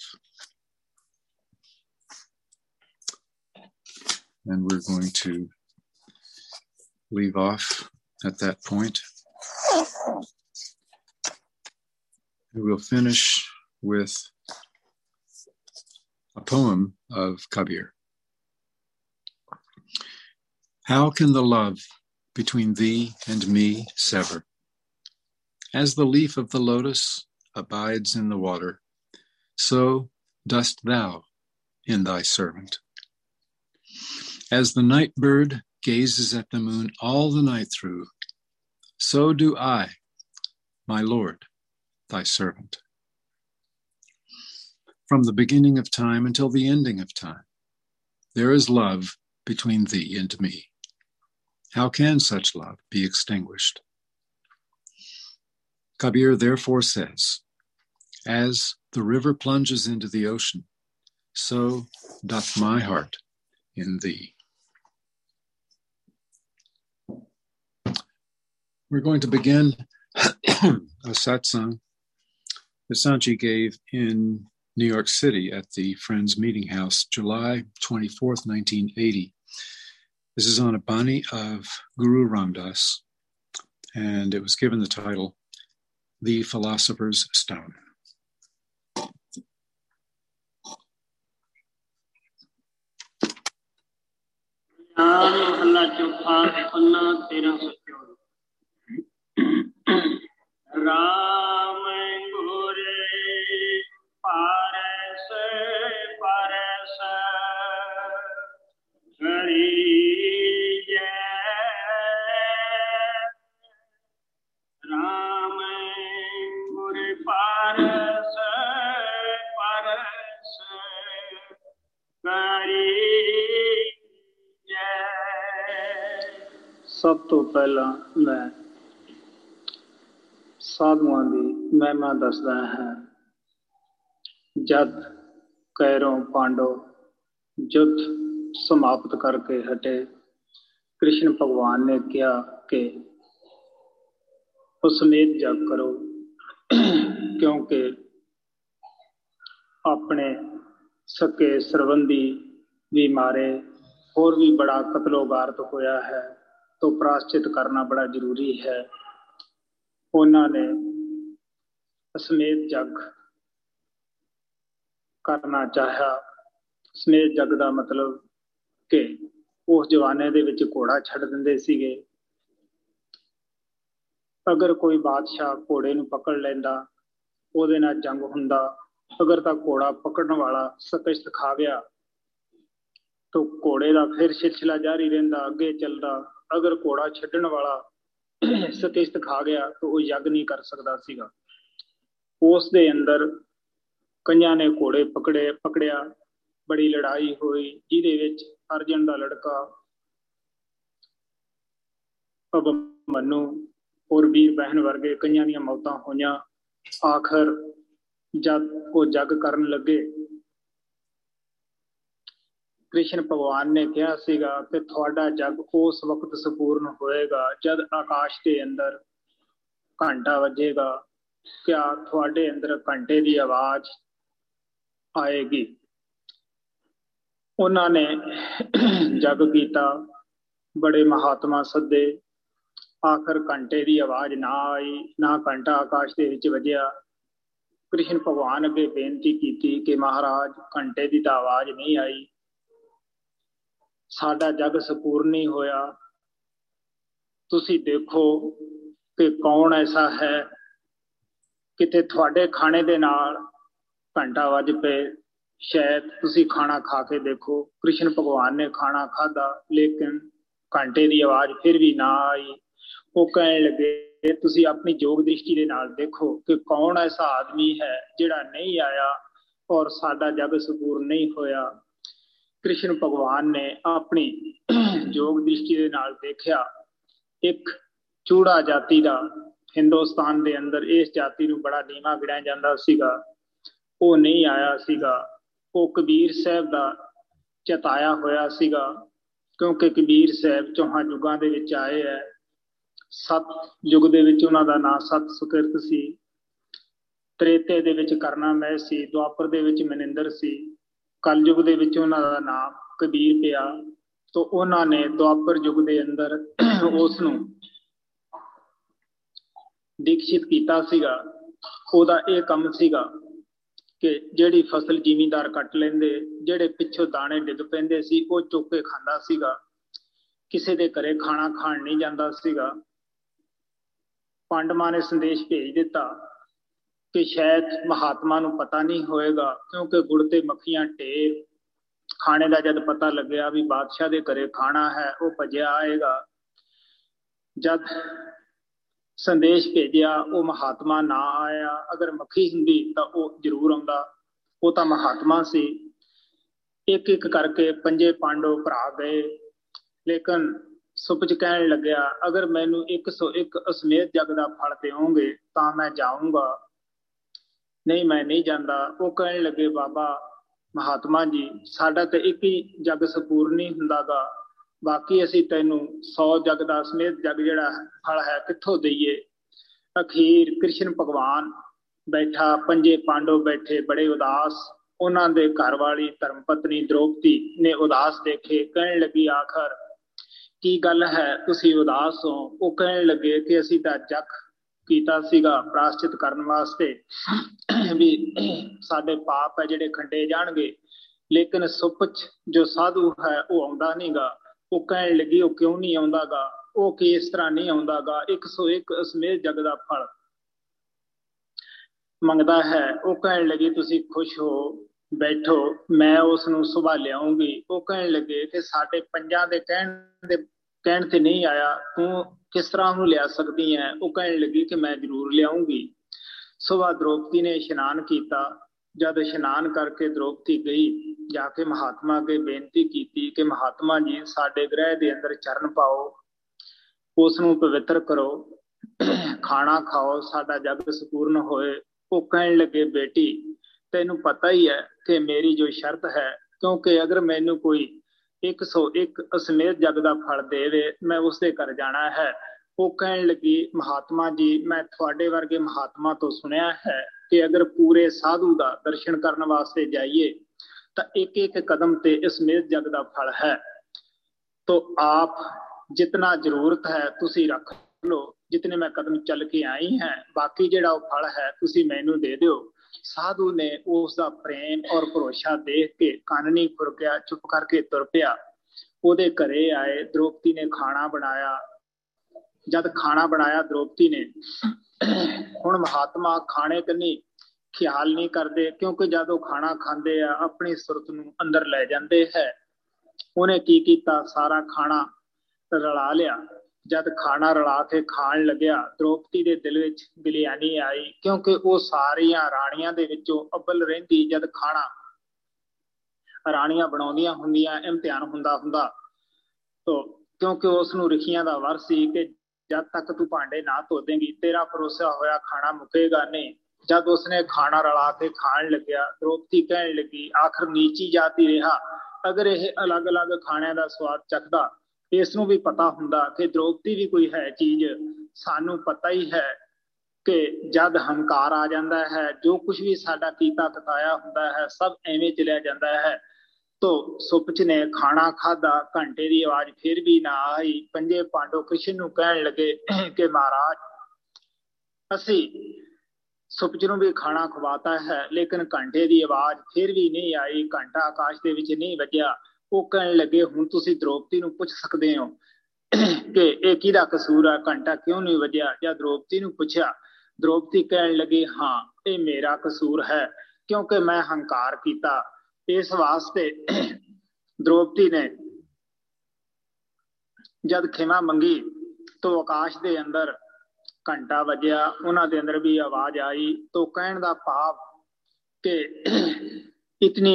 And we're going to leave off at that point. And we'll finish with a poem of Kabir. How can the love between thee and me sever? As the leaf of the lotus abides in the water, so dost thou in thy servant. As the night bird gazes at the moon all the night through, so do I, my Lord, thy servant. From the beginning of time until the ending of time, there is love between thee and me. How can such love be extinguished? Kabir therefore says, as the river plunges into the ocean, so doth my heart in thee. We're going to begin a satsang that Sanchi gave in New York City at the Friends Meeting House, July 24th, 1980. This is on a Bani of Guru Ram Das, and it was given the title, The Philosopher's Stone. Ram Guru Paras Paras Hari Ram Guru Paras Paras Hari ਸਭ ਤੋਂ ਪਹਿਲਾਂ ਮੈਂ ਸਾਧੂਆਂ ਦੀ ਮਹਿਮਾ ਦੱਸਦਾ ਹਾਂ। ਜਦ ਕੈਰੋਂ ਪਾਂਡਵ ਯੁੱਧ ਸਮਾਪਤ ਕਰਕੇ ਹਟੇ, ਕ੍ਰਿਸ਼ਨ ਭਗਵਾਨ ਨੇ ਕਿਹਾ ਕਿ ਉਸ ਸਮੇਤ ਜਪ ਕਰੋ, ਕਿਉਂਕਿ ਆਪਣੇ ਸਕੇ ਸਰਬੰਧੀ ਵੀ ਮਾਰੇ, ਹੋਰ ਵੀ ਬੜਾ ਕਤਲੋਗਾਰਤ ਹੋਇਆ ਹੈ, ਤੋਂ ਪ੍ਰਾਸ਼ਚਿਤ ਕਰਨਾ ਬੜਾ ਜ਼ਰੂਰੀ ਹੈ। ਉਹਨਾਂ ਨੇ ਸਮੇਤ ਜਗ ਕਰਨਾ ਚਾਹਿਆ। ਸਮੇਤ ਜਗ ਦਾ ਮਤਲਬ ਕਿ ਉਸ ਜ਼ਮਾਨੇ ਦੇ ਵਿੱਚ ਘੋੜਾ ਛੱਡ ਦਿੰਦੇ ਸੀਗੇ। ਅਗਰ ਕੋਈ ਬਾਦਸ਼ਾਹ ਘੋੜੇ ਨੂੰ ਪਕੜ ਲੈਂਦਾ, ਉਹਦੇ ਨਾਲ ਜੰਗ ਹੁੰਦਾ। ਅਗਰ ਤਾਂ ਘੋੜਾ ਪਕੜਨ ਵਾਲਾ ਸ਼ਿਕਸਤ ਖਾ ਗਿਆ ਤਾਂ ਘੋੜੇ ਦਾ ਫਿਰ ਸਿਲਸਿਲਾ ਜਾਰੀ ਰਹਿੰਦਾ, ਅੱਗੇ ਚੱਲਦਾ। ਅਗਰ ਘੋੜਾ ਛੱਡਣ ਵਾਲਾ ਸ਼ਿਕਸਤ ਖਾ ਗਿਆ ਤਾਂ ਉਹ ਯੱਗ ਨਹੀਂ ਕਰ ਸਕਦਾ ਸੀਗਾ। ਉਸ ਦੇ ਅੰਦਰ ਕਈਆਂ ਨੇ ਘੋੜੇ ਪਕੜਿਆ, ਬੜੀ ਲੜਾਈ ਹੋਈ, ਜਿਹਦੇ ਵਿੱਚ ਅਰਜਨ ਦਾ ਲੜਕਾ ਅਭਿਮਨੂ ਔਰ ਵੀਰ ਬਹਿਨ ਵਰਗੇ ਕਈਆਂ ਦੀਆਂ ਮੌਤਾਂ ਹੋਈਆਂ। ਆਖਰ ਜਦ ਉਹ ਜੱਗ ਕਰਨ ਲੱਗੇ, ਕ੍ਰਿਸ਼ਨ ਭਗਵਾਨ ਨੇ ਕਿਹਾ ਸੀਗਾ ਕਿ ਤੁਹਾਡਾ ਜੱਗ ਉਸ ਵਕਤ ਸੰਪੂਰਨ ਹੋਏਗਾ ਜਦ ਆਕਾਸ਼ ਦੇ ਅੰਦਰ ਘੰਟਾ ਵੱਜੇਗਾ। ਕਿਆ ਤੁਹਾਡੇ ਅੰਦਰ ਘੰਟੇ ਦੀ ਆਵਾਜ਼ ਆਏਗੀ? ਉਹਨਾਂ ਨੇ ਜੱਗ ਕੀਤਾ, ਬੜੇ ਮਹਾਤਮਾ ਸੱਦੇ। ਆਖਰ ਘੰਟੇ ਦੀ ਆਵਾਜ਼ ਨਾ ਆਈ, ਨਾ ਘੰਟਾ ਆਕਾਸ਼ ਦੇ ਵਿੱਚ ਵੱਜਿਆ। ਕ੍ਰਿਸ਼ਨ ਭਗਵਾਨ ਅੱਗੇ ਬੇਨਤੀ ਕੀਤੀ ਕਿ ਮਹਾਰਾਜ, ਘੰਟੇ ਦੀ ਤਾਂ ਆਵਾਜ਼ ਨਹੀਂ ਆਈ, ਸਾਡਾ ਜੱਗ ਸੰਪੂਰਨ ਨਹੀਂ ਹੋਇਆ। ਤੁਸੀਂ ਦੇਖੋ ਕਿ ਕੌਣ ਐਸਾ ਹੈ, ਕਿਤੇ ਤੁਹਾਡੇ ਖਾਣੇ ਦੇ ਨਾਲ ਘੰਟਾ ਵੱਜ ਪਏ, ਸ਼ਾਇਦ ਤੁਸੀਂ ਖਾਣਾ ਖਾ ਕੇ ਦੇਖੋ। ਕ੍ਰਿਸ਼ਨ ਭਗਵਾਨ ਨੇ ਖਾਣਾ ਖਾਧਾ, ਲੇਕਿਨ ਘੰਟੇ ਦੀ ਆਵਾਜ਼ ਫਿਰ ਵੀ ਨਾ ਆਈ। ਉਹ ਕਹਿਣ ਲੱਗੇ, ਤੁਸੀਂ ਆਪਣੀ ਯੋਗ ਦ੍ਰਿਸ਼ਟੀ ਦੇ ਨਾਲ ਦੇਖੋ ਕਿ ਕੌਣ ਐਸਾ ਆਦਮੀ ਹੈ ਜਿਹੜਾ ਨਹੀਂ ਆਇਆ ਔਰ ਸਾਡਾ ਜੱਗ ਸੰਪੂਰਨ ਨਹੀਂ ਹੋਇਆ। ਕ੍ਰਿਸ਼ਨ ਭਗਵਾਨ ਨੇ ਆਪਣੀ ਯੋਗ ਦ੍ਰਿਸ਼ਟੀ ਦੇ ਨਾਲ ਦੇਖਿਆ, ਇੱਕ ਚੂੜਾ ਜਾਤੀ ਦਾ, ਹਿੰਦੁਸਤਾਨ ਦੇ ਅੰਦਰ ਇਸ ਜਾਤੀ ਨੂੰ ਬੜਾ ਨੀਵਾਂ ਗਿਣਿਆ ਜਾਂਦਾ ਸੀਗਾ, ਉਹ ਨਹੀਂ ਆਇਆ ਸੀਗਾ। ਉਹ ਕਬੀਰ ਸਾਹਿਬ ਦਾ ਚਤਾਇਆ ਹੋਇਆ ਸੀਗਾ, ਕਿਉਂਕਿ ਕਬੀਰ ਸਾਹਿਬ ਚੌਹਾਂ ਯੁੱਗਾਂ ਦੇ ਵਿੱਚ ਆਏ ਹੈ। ਸੱਤ ਯੁੱਗ ਦੇ ਵਿੱਚ ਉਹਨਾਂ ਦਾ ਨਾਂ ਸਤ ਸੁਕਿਰਤ ਸੀ, ਤ੍ਰੇਤੇ ਦੇ ਵਿੱਚ ਕਰਨਾਮੈ ਸੀ, ਦੁਆਪਰ ਦੇ ਵਿੱਚ ਮਨਿੰਦਰ ਸੀ, ਕਲਯੁਗ ਦੇ ਵਿੱਚ ਉਹਨਾਂ ਦਾ ਨਾਮ ਕਬੀਰ ਪਿਆ। ਤਾਂ ਉਹਨਾਂ ਨੇ ਦੁਆਪਰ ਯੁੱਗ ਦੇ ਅੰਦਰ ਉਸ ਨੂੰ ਦੀਕਸ਼ਿਤ ਕੀਤਾ ਸੀਗਾ। ਉਹਦਾ ਇਹ ਕੰਮ ਸੀਗਾ ਕਿ ਜਿਹੜੀ ਫਸਲ ਜ਼ਿਮੀਂਦਾਰ ਕੱਟ ਲੈਂਦੇ, ਜਿਹੜੇ ਪਿੱਛੋਂ ਦਾਣੇ ਡਿੱਗ ਪੈਂਦੇ ਸੀ, ਉਹ ਚੁੱਕ ਕੇ ਖਾਂਦਾ ਸੀਗਾ। ਕਿਸੇ ਦੇ ਘਰੇ ਖਾਣਾ ਖਾਣ ਨਹੀਂ ਜਾਂਦਾ ਸੀਗਾ। ਪਾਂਡਵਾਂ ਨੇ ਸੰਦੇਸ਼ ਭੇਜ ਦਿੱਤਾ ਕਿ ਸ਼ਾਇਦ ਮਹਾਤਮਾ ਨੂੰ ਪਤਾ ਨਹੀਂ ਹੋਏਗਾ, ਕਿਉਂਕਿ ਗੁੜ ਤੇ ਮੱਖੀਆਂ ਢੇਰ। ਖਾਣੇ ਦਾ ਜਦ ਪਤਾ ਲੱਗਿਆ ਵੀ ਬਾਦਸ਼ਾਹ ਦੇ ਘਰੇ ਖਾਣਾ ਹੈ, ਉਹ ਭੱਜਿਆ ਆਏਗਾ। ਜਦ ਸੰਦੇਸ਼ ਭੇਜਿਆ, ਉਹ ਮਹਾਤਮਾ ਨਾ ਆਇਆ। ਅਗਰ ਮੱਖੀ ਹੁੰਦੀ ਤਾਂ ਉਹ ਜ਼ਰੂਰ ਆਉਂਦਾ, ਉਹ ਤਾਂ ਮਹਾਤਮਾ ਸੀ। ਇੱਕ ਇੱਕ ਕਰਕੇ 5 ਪਾਂਡਵ ਭਰਾ ਗਏ, ਲੇਕਿਨ ਸੁਪ ਚ ਕਹਿਣ ਲੱਗਿਆ, ਅਗਰ ਮੈਨੂੰ 101 ਅਸਮੇਤ ਜਗ ਦਾ ਫਲ ਦਿਓਗੇ ਤਾਂ ਮੈਂ ਜਾਊਂਗਾ, ਨਹੀਂ ਮੈਂ ਨਹੀਂ ਜਾਂਦਾ। ਉਹ ਕਹਿਣ ਲੱਗੇ, ਬਾਬਾ महात्मा जी साडा ते एक ही जग संपूर्ण नहीं हुंदागा, बाकी असीं तैनूं 100 जग दा समेत जग जिहड़ा फल है कित्थों दईए। अखीर कृष्ण भगवान बैठा, पंजे पांडव बैठे बड़े उदास। उन्हां दे घर वाली धर्म पत्नी द्रौपदी ने उदास देखे, कहण लगी आखर की गल है तुसीं उदास हो। वो कहण लगे कि असीं तां जग कीता सीगा प्रायश्चित करन वास्ते भी साडे पाप है जिहड़े खंडे जाणगे, लेकिन सुप च जो साधु है वो आउंदा नहीं गा। वो कहण लगी वो क्यों नहीं आउंदा गा, वो कि इस तरह नहीं आउंदा गा, 101 असमेत जग दा फल मंगदा है। वो कहण लगी तुसीं खुश हो बैठो, मैं उसनूं सुबह लियाऊंगी। वो कहण लगे कि साडे पंजां दे कहण ते नहीं आया, तूं किस तरह ਉਹਨੂੰ ਲਿਆ ਸਕਦੀ ਹੈ। ਉਹ ਕਹਿਣ ਲੱਗੀ ਕਿ ਮੈਂ ਜ਼ਰੂਰ ਲਿਆਉਂਗੀ। ਸੁਬਹ द्रौपदी ने इशनान किया। जब इशनान करके द्रौपदी गई, जाके महात्मा अगे बेनती की कि महात्मा जी साडे ग्रह के अंदर चरण पाओ, उसनूं पवित्र करो, खाना खाओ, साडा जग संपूर्ण होए। वो कहण लगे बेटी तैनूं पता ही है कि मेरी जो शर्त है, क्योंकि अगर मैनूं कोई 101 असमेत जग का फल देवे मैं उसके घर जाना है। वो कहण लगी महात्मा जी मैं थोड़े वर्गे महात्मा तो सुनिया है कि अगर पूरे साधु का दर्शन करने वास्ते जाइए तो एक एक कदम ते असमेत जग का फल है, तो आप जितना जरूरत है तुसी रख लो, जितने मैं कदम चल के आई हैं, बाकी जिहड़ा वो फल है तुसी मैनू दे दिओ। साधु ने उसका प्रेम और भरोसा देख के कान नहीं खुरकिया, चुप करके तुर पिया। ਉਹਦੇ घरे आए, द्रौपदी ने खाना बनाया। जद खाना बनाया द्रौपदी ने, हुण महात्मा खाने कन्नी ख्याल नहीं करते, क्योंकि जब वो खाना खाते हैं अपनी सुरत नूं अंदर लै जाते हैं। उन्हें की कीता, सारा खाना रला लिया। जद खाना रला के खाण लग्या, द्रौपदी के दिल विच गिलियानी आई, क्योंकि वो सारियां राणियां दे विचों अव्वल रहिंदी। जद खाना राणियां बनाउंदियां हुंदियां, इम्तिहान हुंदा तो क्योंकि उसनूं रिखियां दा वर सी कि जब तक तू भांडे ना धो देंगी तेरा परोसिया होया खाना मुकेगा नहीं। जब उसने खाना रला के खाण लग्या, द्रौपदी कहण लगी आखिर नीची जाती रहा, अगर यह अलग अलग खाणिਆਂ ਦਾ स्वाद चखदा इस नूं भी पता हुंदा कि द्रौपदी भी कोई है चीज। सानू पता ही है कि जद हंकार आ जाता है, जो कुछ भी साडा कीता कताया हुंदा है सब एवें चलिया जाता है। तो सुपच ने खाना खाधा, घंटे की आवाज फिर भी ना आई। पंजे पांडव कृष्ण नूं कहण लगे कि महाराज असी सुपच नूं भी खाना खवाता है, लेकिन घंटे की आवाज फिर भी नहीं आई, घंटा आकाश दे विच नहीं वजया। वो कहण लगे हुण तुसीं द्रौपदी नूं पुछ सकदे हो कि इह किहदा कसूर है, घंटा क्यों नहीं वजया। जद द्रौपदी नूं पुछया, द्रौपदी कहण लगी हाँ ये मेरा कसूर है, क्योंकि मैं हंकार किया। इस वास्ते द्रौपदी ने जद खिमा मंगी तो आकाश दे अंदर घंटा वजया, उन्हां दे अंदर भी आवाज आई। तो कहण दा भाव कि इतनी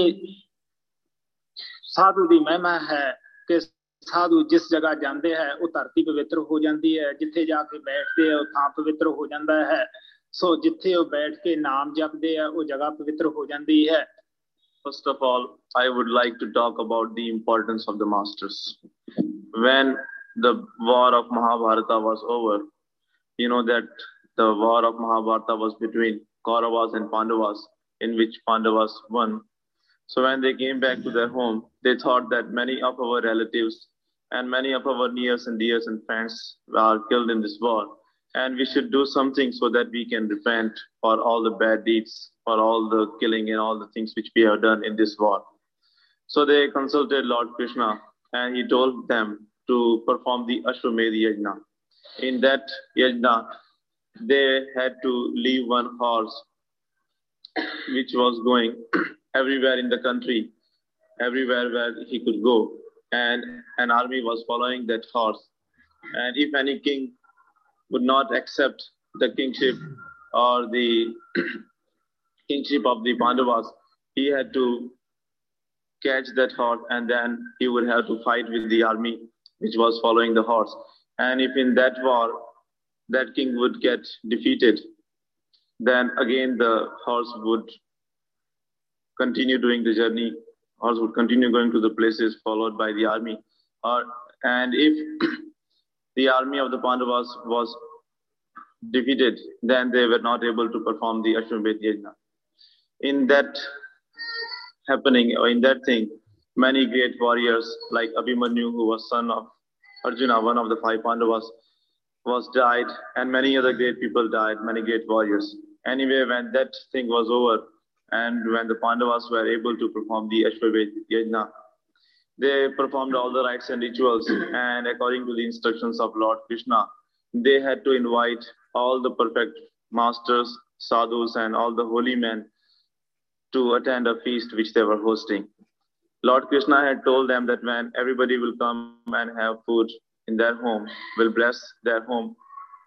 साधु की महिमा है कि साधु जिस जगह जाते हैं वो धरती पवित्र हो जाती है, जिथे जाके बैठते हैं वो थां पवित्र हो जाता है। सो जिथे वो बैठ के नाम जपते हैं वो जगह पवित्र हो जाती है। First of all, I would like to talk about the importance of the masters. When the war of Mahabharata was over, you know that the war of Mahabharata was between Kauravas and Pandavas, in which Pandavas won. So when they came back to their home, they thought that many of our relatives and many of our nears and dears and friends are killed in this war, and we should do something so that we can repent for all the bad deeds, for all the killing and all the things which we have done in this war. So they consulted Lord Krishna and he told them to perform the Ashwamedh Yajna. In that Yajna, they had to leave one horse which was going everywhere in the country, everywhere where he could go, and an army was following that horse. And if any king would not accept the kingship or the kingship of the Pandavas, he had to catch that horse and then he would have to fight with the army which was following the horse. And if in that war that king would get defeated, then again the horse would continue doing the journey or would continue going to the places followed by the army. And if the army of the Pandavas was defeated, then they were not able to perform the Ashwamedh Yajna. In that happening, or in that thing, many great warriors like Abhimanyu, who was son of Arjuna, one of the 5 Pandavas, was died, and many other great people died, many great warriors. Anyway, when that thing was over, and when the Pandavas were able to perform the Ashwamedh Yajna, they performed all the rites and rituals, and according to the instructions of Lord Krishna, they had to invite all the perfect masters, sadhus, and all the holy men to attend a feast which they were hosting. Lord Krishna had told them that when everybody will come and have food in their home, will bless their home,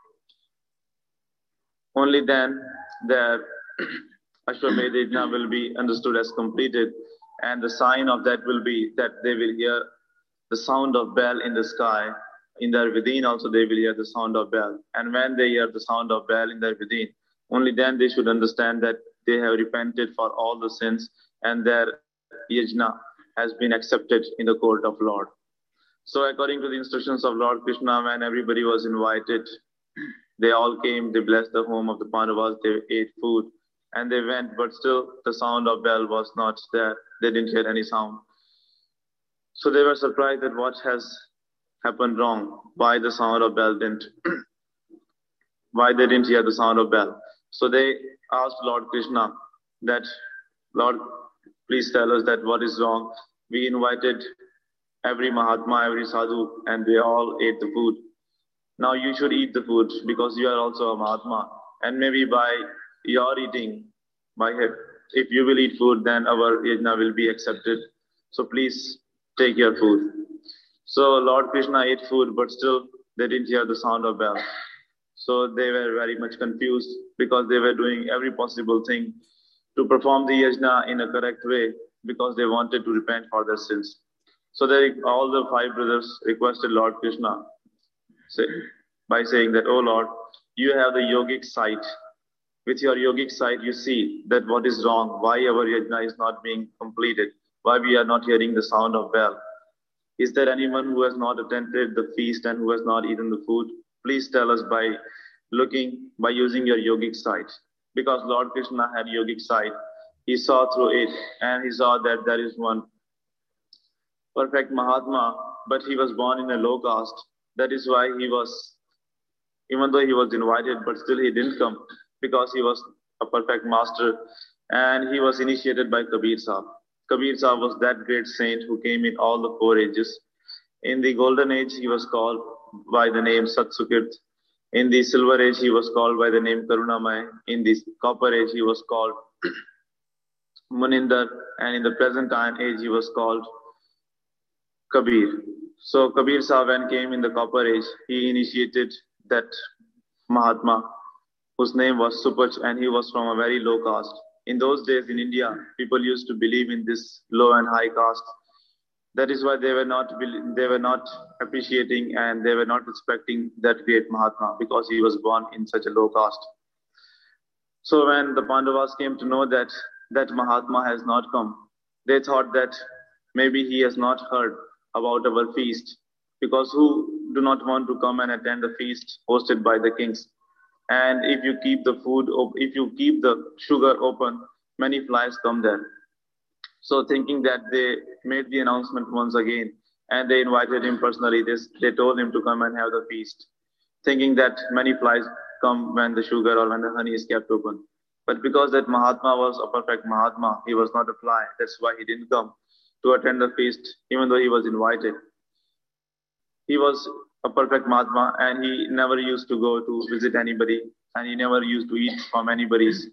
only then their Ashwamedh Yajna will be understood as completed, and the sign of that will be that they will hear the sound of bell in the sky. In their within also they will hear the sound of bell. And when they hear the sound of bell in their within, only then they should understand that they have repented for all the sins and their yajna has been accepted in the court of Lord. So according to the instructions of Lord Krishna, when everybody was invited, they all came, they blessed the home of the Pandavas, they ate food, and they went, but still the sound of bell was not there. They didn't hear any sound. So they were surprised that what has happened wrong, why the sound of bell why they didn't hear the sound of bell. So they asked Lord Krishna that, Lord, please tell us that what is wrong. We invited every Mahatma, every sadhu, and they all ate the food. Now you should eat the food because you are also a Mahatma. And maybe by your eating, if you will eat food, then our yajna will be accepted. So please take your food. So Lord Krishna ate food, but still they didn't hear the sound of bell. So they were very much confused because they were doing every possible thing to perform the yajna in a correct way because they wanted to repent for their sins. So all the 5 brothers requested Lord Krishna by saying that, oh Lord, you have the yogic sight. With your yogic sight, you see that what is wrong, why our yajna is not being completed, why we are not hearing the sound of bell. Is there anyone who has not attended the feast and who has not eaten the food? Please tell us by using your yogic sight. Because Lord Krishna had yogic sight, he saw through it and he saw that there is one perfect Mahatma, but he was born in a low caste. That is why even though he was invited, but still he didn't come because he was a perfect master and he was initiated by Kabir Sahib. Kabir Sahib was that great saint who came in all the 4 ages. In the golden age, he was called by the name Sat Sukrit. In the silver age, he was called by the name Karunamay. In the copper age, he was called Munindar. And in the present time age, he was called Kabir. So Kabir Sahib, when came in the copper age, he initiated that Mahatma, whose name was Supach, and he was from a very low caste. In those days in India, people used to believe in this low and high caste. That is why they were not appreciating and they were not respecting that great Mahatma because he was born in such a low caste. So when the Pandavas came to know that that Mahatma has not come, they thought that maybe he has not heard about our feast, because who do not want to come and attend the feast hosted by the kings? And if you keep the sugar open, many flies come there. So thinking that, they made the announcement once again and they invited him personally. They told him to come and have the feast, thinking that many flies come when the sugar or when the honey is kept open. But because that Mahatma was a perfect Mahatma, he was not a fly. That's why he didn't come to attend the feast, even though he was invited. He was a perfect Mahatma and he never used to go to visit anybody and he never used to eat from anybody's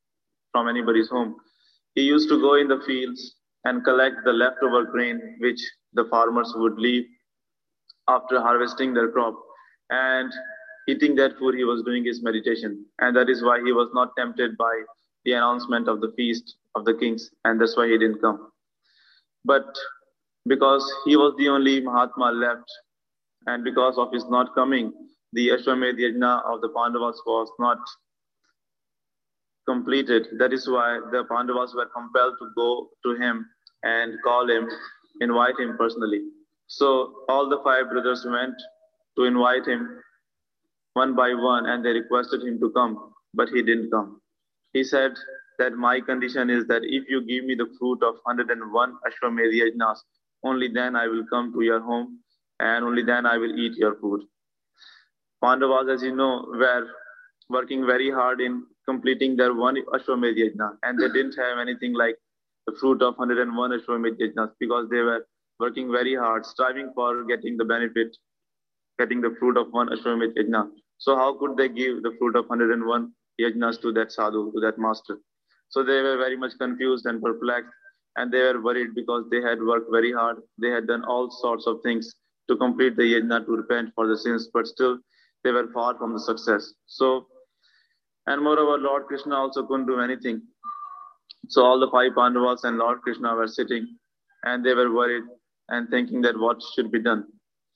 home. He used to go in the fields and collect the leftover grain which the farmers would leave after harvesting their crop. And eating that food, he was doing his meditation. And that is why he was not tempted by the announcement of the feast of the kings. And that's why he didn't come. But because he was the only Mahatma left, and because of his not coming, the Ashwamedh Yajna of the Pandavas was not completed. That is why the Pandavas were compelled to go to him and call him, invite him personally. So all the 5 brothers went to invite him one by one, and they requested him to come, but he didn't come. He said that my condition is that if you give me the fruit of 101 Ashwamedh Yajnas, only then I will come to your home, and only then I will eat your food. Pandavas, as you know, were working very hard in completing their one Ashwamedh Yajna, and they didn't have anything like the fruit of 101 Ashwamedh Yajnas, because they were working very hard, striving for getting the benefit, getting the fruit of one Ashwamedh Yajna. So how could they give the fruit of 101 Yajnas to that sadhu, to that master? So they were very much confused and perplexed, and they were worried because they had worked very hard. They had done all sorts of things to complete the yajna, to repent for the sins, but still they were far from the success. So, and moreover, Lord Krishna also couldn't do anything. So all the 5 Pandavas and Lord Krishna were sitting, and they were worried and thinking that what should be done.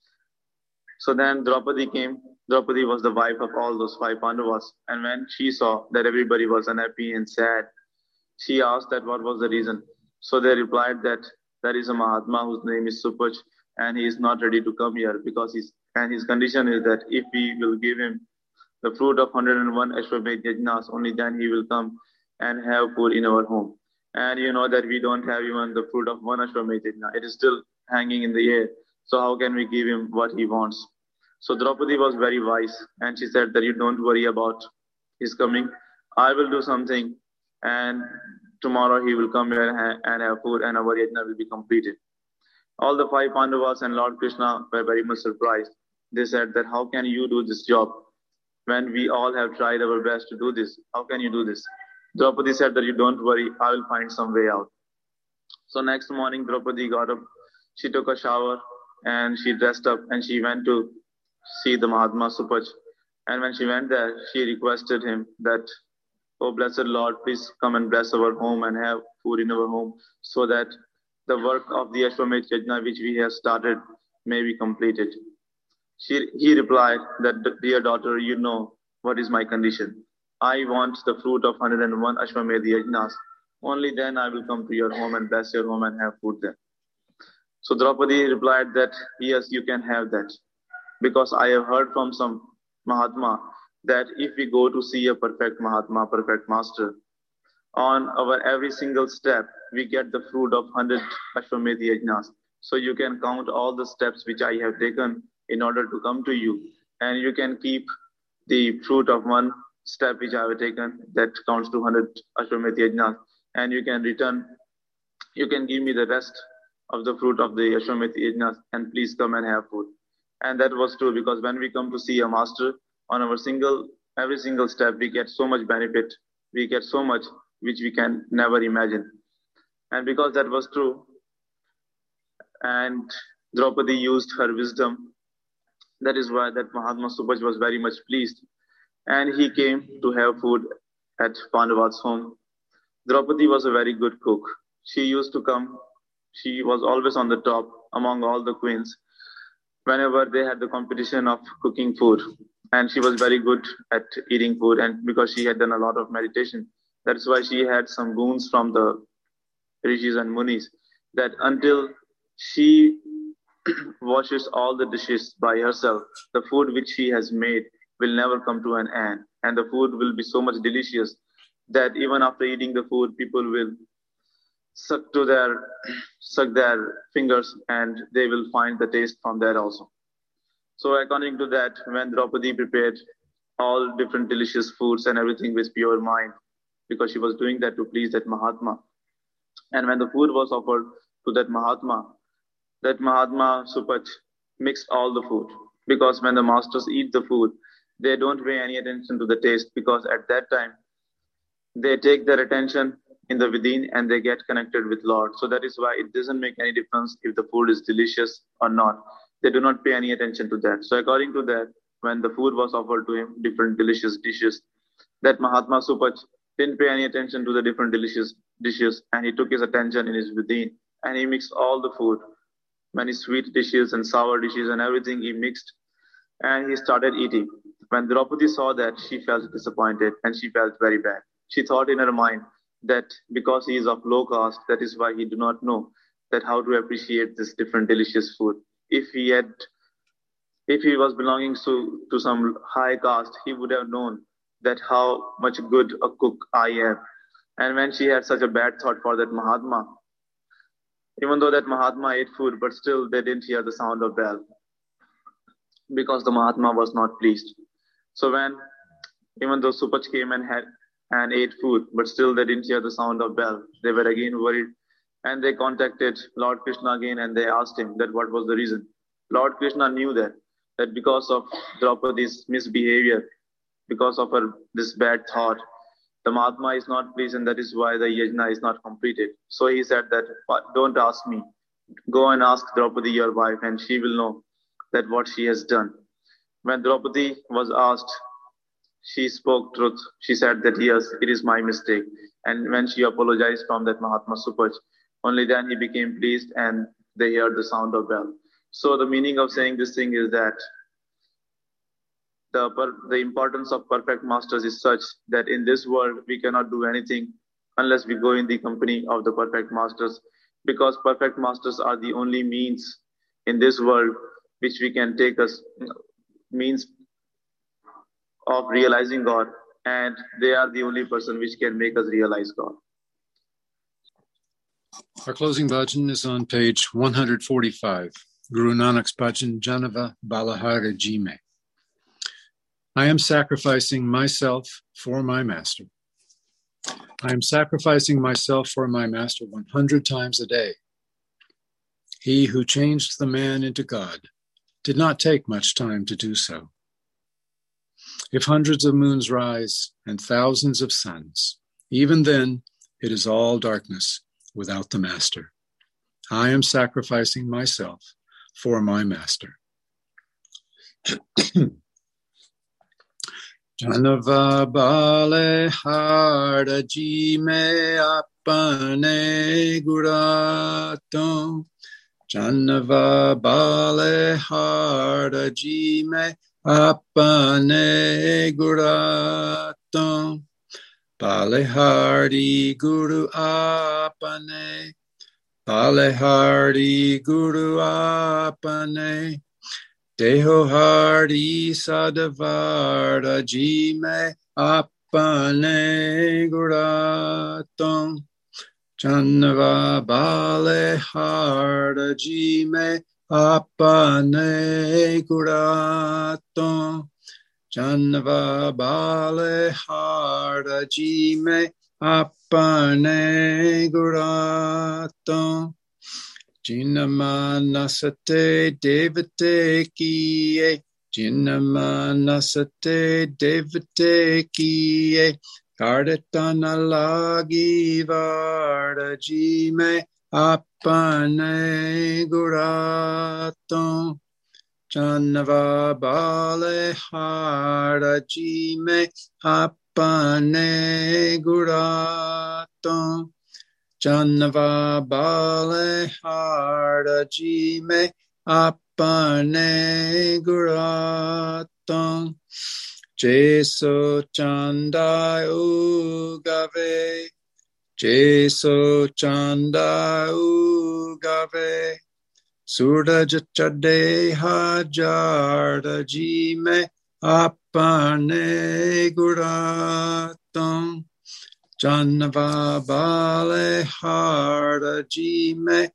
So then Draupadi came. Draupadi was the wife of all those 5 Pandavas, and when she saw that everybody was unhappy and sad, she asked that what was the reason. So they replied that there is a Mahatma whose name is Supaj, and he is not ready to come here because his condition is that if we will give him the fruit of 101 Ashwamedh Yajnas, only then he will come and have food in our home. And you know that we don't have even the fruit of one Ashwamedh Yajna. It is still hanging in the air. So how can we give him what he wants? So Draupadi was very wise, and she said that you don't worry about his coming. I will do something, and tomorrow he will come here and have food, and our yajna will be completed. All the 5 Pandavas and Lord Krishna were very much surprised. They said that how can you do this job when we all have tried our best to do this? How can you do this? Draupadi said that you don't worry, I will find some way out. So next morning Draupadi got up, she took a shower, and she dressed up, and she went to see the Mahatma Supaj. And when she went there, she requested him that, oh blessed Lord, please come and bless our home and have food in our home, so that the work of the Ashwamedh Yajna which we have started may be completed. He replied that, dear daughter, you know what is my condition. I want the fruit of 101 Ashwamedh Yajnas. Only then I will come to your home and bless your home and have food there. So Draupadi replied that, yes, you can have that. Because I have heard from some Mahatma that if we go to see a perfect Mahatma, perfect master, on our every single step, we get the fruit of 100 Ashwamedh Yajnas. So you can count all the steps which I have taken in order to come to you. And you can keep the fruit of one step which I have taken that counts to 100 Ashwamedh Yajnas. And you can return, you can give me the rest of the fruit of the Ashwamedh Yajnas, and please come and have food. And that was true, because when we come to see a master, on our every single step, we get so much benefit, we get so much which we can never imagine. And because that was true, and Draupadi used her wisdom, that is why that Mahatma Supaj was very much pleased. And he came to have food at Pandava's home. Draupadi was a very good cook. She used to come, she was always on the top among all the queens whenever they had the competition of cooking food. And she was very good at eating food, and because she had done a lot of meditation, that's why she had some boons from the rishis and munis, that until she washes all the dishes by herself, the food which she has made will never come to an end, and the food will be so much delicious that even after eating the food, people will suck their fingers, and they will find the taste from there also. So according to that, when Draupadi prepared all different delicious foods and everything with pure mind, because she was doing that to please that Mahatma, and when the food was offered to that Mahatma Supaj mixed all the food, because when the masters eat the food, they don't pay any attention to the taste, because at that time they take their attention in the within and they get connected with Lord. So that is why it doesn't make any difference if the food is delicious or not. They do not pay any attention to that. So according to that, when the food was offered to him, different delicious dishes, that Mahatma Supaj didn't pay any attention to the different delicious dishes, and he took his attention in his within, and he mixed all the food, many sweet dishes and sour dishes and everything he mixed, and he started eating. When Draupadi saw that, she felt disappointed and she felt very bad. she thought in her mind that because he is of low caste, that is why he do not know that how to appreciate this different delicious food. If he was belonging to some high caste, he would have known that how much good a cook I am. And when she had such a bad thought for that Mahatma, even though that Mahatma ate food, but still they didn't hear the sound of bell because the Mahatma was not pleased. So even though Supach came and ate food, but still they didn't hear the sound of bell, they were again worried, and they contacted Lord Krishna again and they asked him that what was the reason. Lord Krishna knew that because of Draupadi's misbehavior, because of this bad thought, the Mahatma is not pleased, and that is why the yajna is not completed. So he said that, don't ask me. Go and ask Draupadi, your wife, and she will know that what she has done. When Draupadi was asked, she spoke truth. She said that yes, it is my mistake. And when she apologized from that Mahatma Supach, only then he became pleased and they heard the sound of bell. So the meaning of saying this thing is that the importance of perfect masters is such that in this world we cannot do anything unless we go in the company of the perfect masters, because perfect masters are the only means in this world which we can take us means of realizing God, and they are the only person which can make us realize God. Our closing bhajan is on page 145, Guru Nanak's bhajan, Janava Balahara Jime. I am sacrificing myself for my master. I am sacrificing myself for my master 100 times a day. He who changed the man into God did not take much time to do so. If hundreds of moons rise and thousands of suns, even then it is all darkness without the master. I am sacrificing myself for my master. Janava bale harda jime apane gurato. Janava bale harda jime apane gurato. Bale hardi guru apane. Bale hardi guru apane. Deho hardi sadavarda jime apane guratom. Janava bale harda jime apane guratom. Janava bale harda jime apane guratom. Jinamanasate devate kiye, Jinamanasate devate kiye, Kardatana lagi varda jime apane guratom. Janava bale harda jime apane guratom. Janava bale harda jime apane guratom. Jeso chandai ugave. Jeso chandai ugave. Surja chade hajarda jime apane guratom. Janava bale harda jime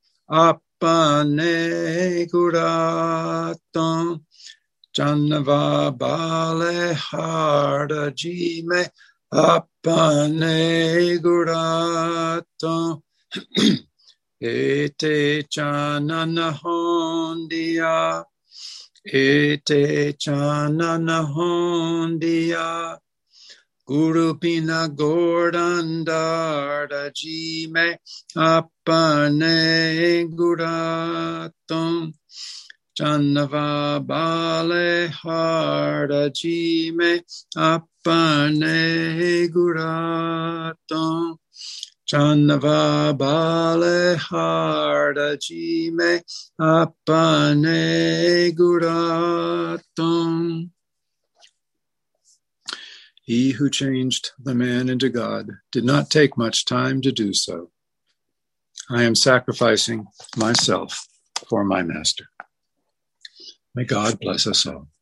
apane guratom. Janava bale harda jime apane guratom. Ete chanana hondia. Ete chanana hondia. Guru Pina Gordandar Jime Apane Guratom. Janava Bale Harda Jime Apane Guratom. Janava Bale Harda Jime Apane Guratom. He who changed the man into God did not take much time to do so. I am sacrificing myself for my master. May God bless us all.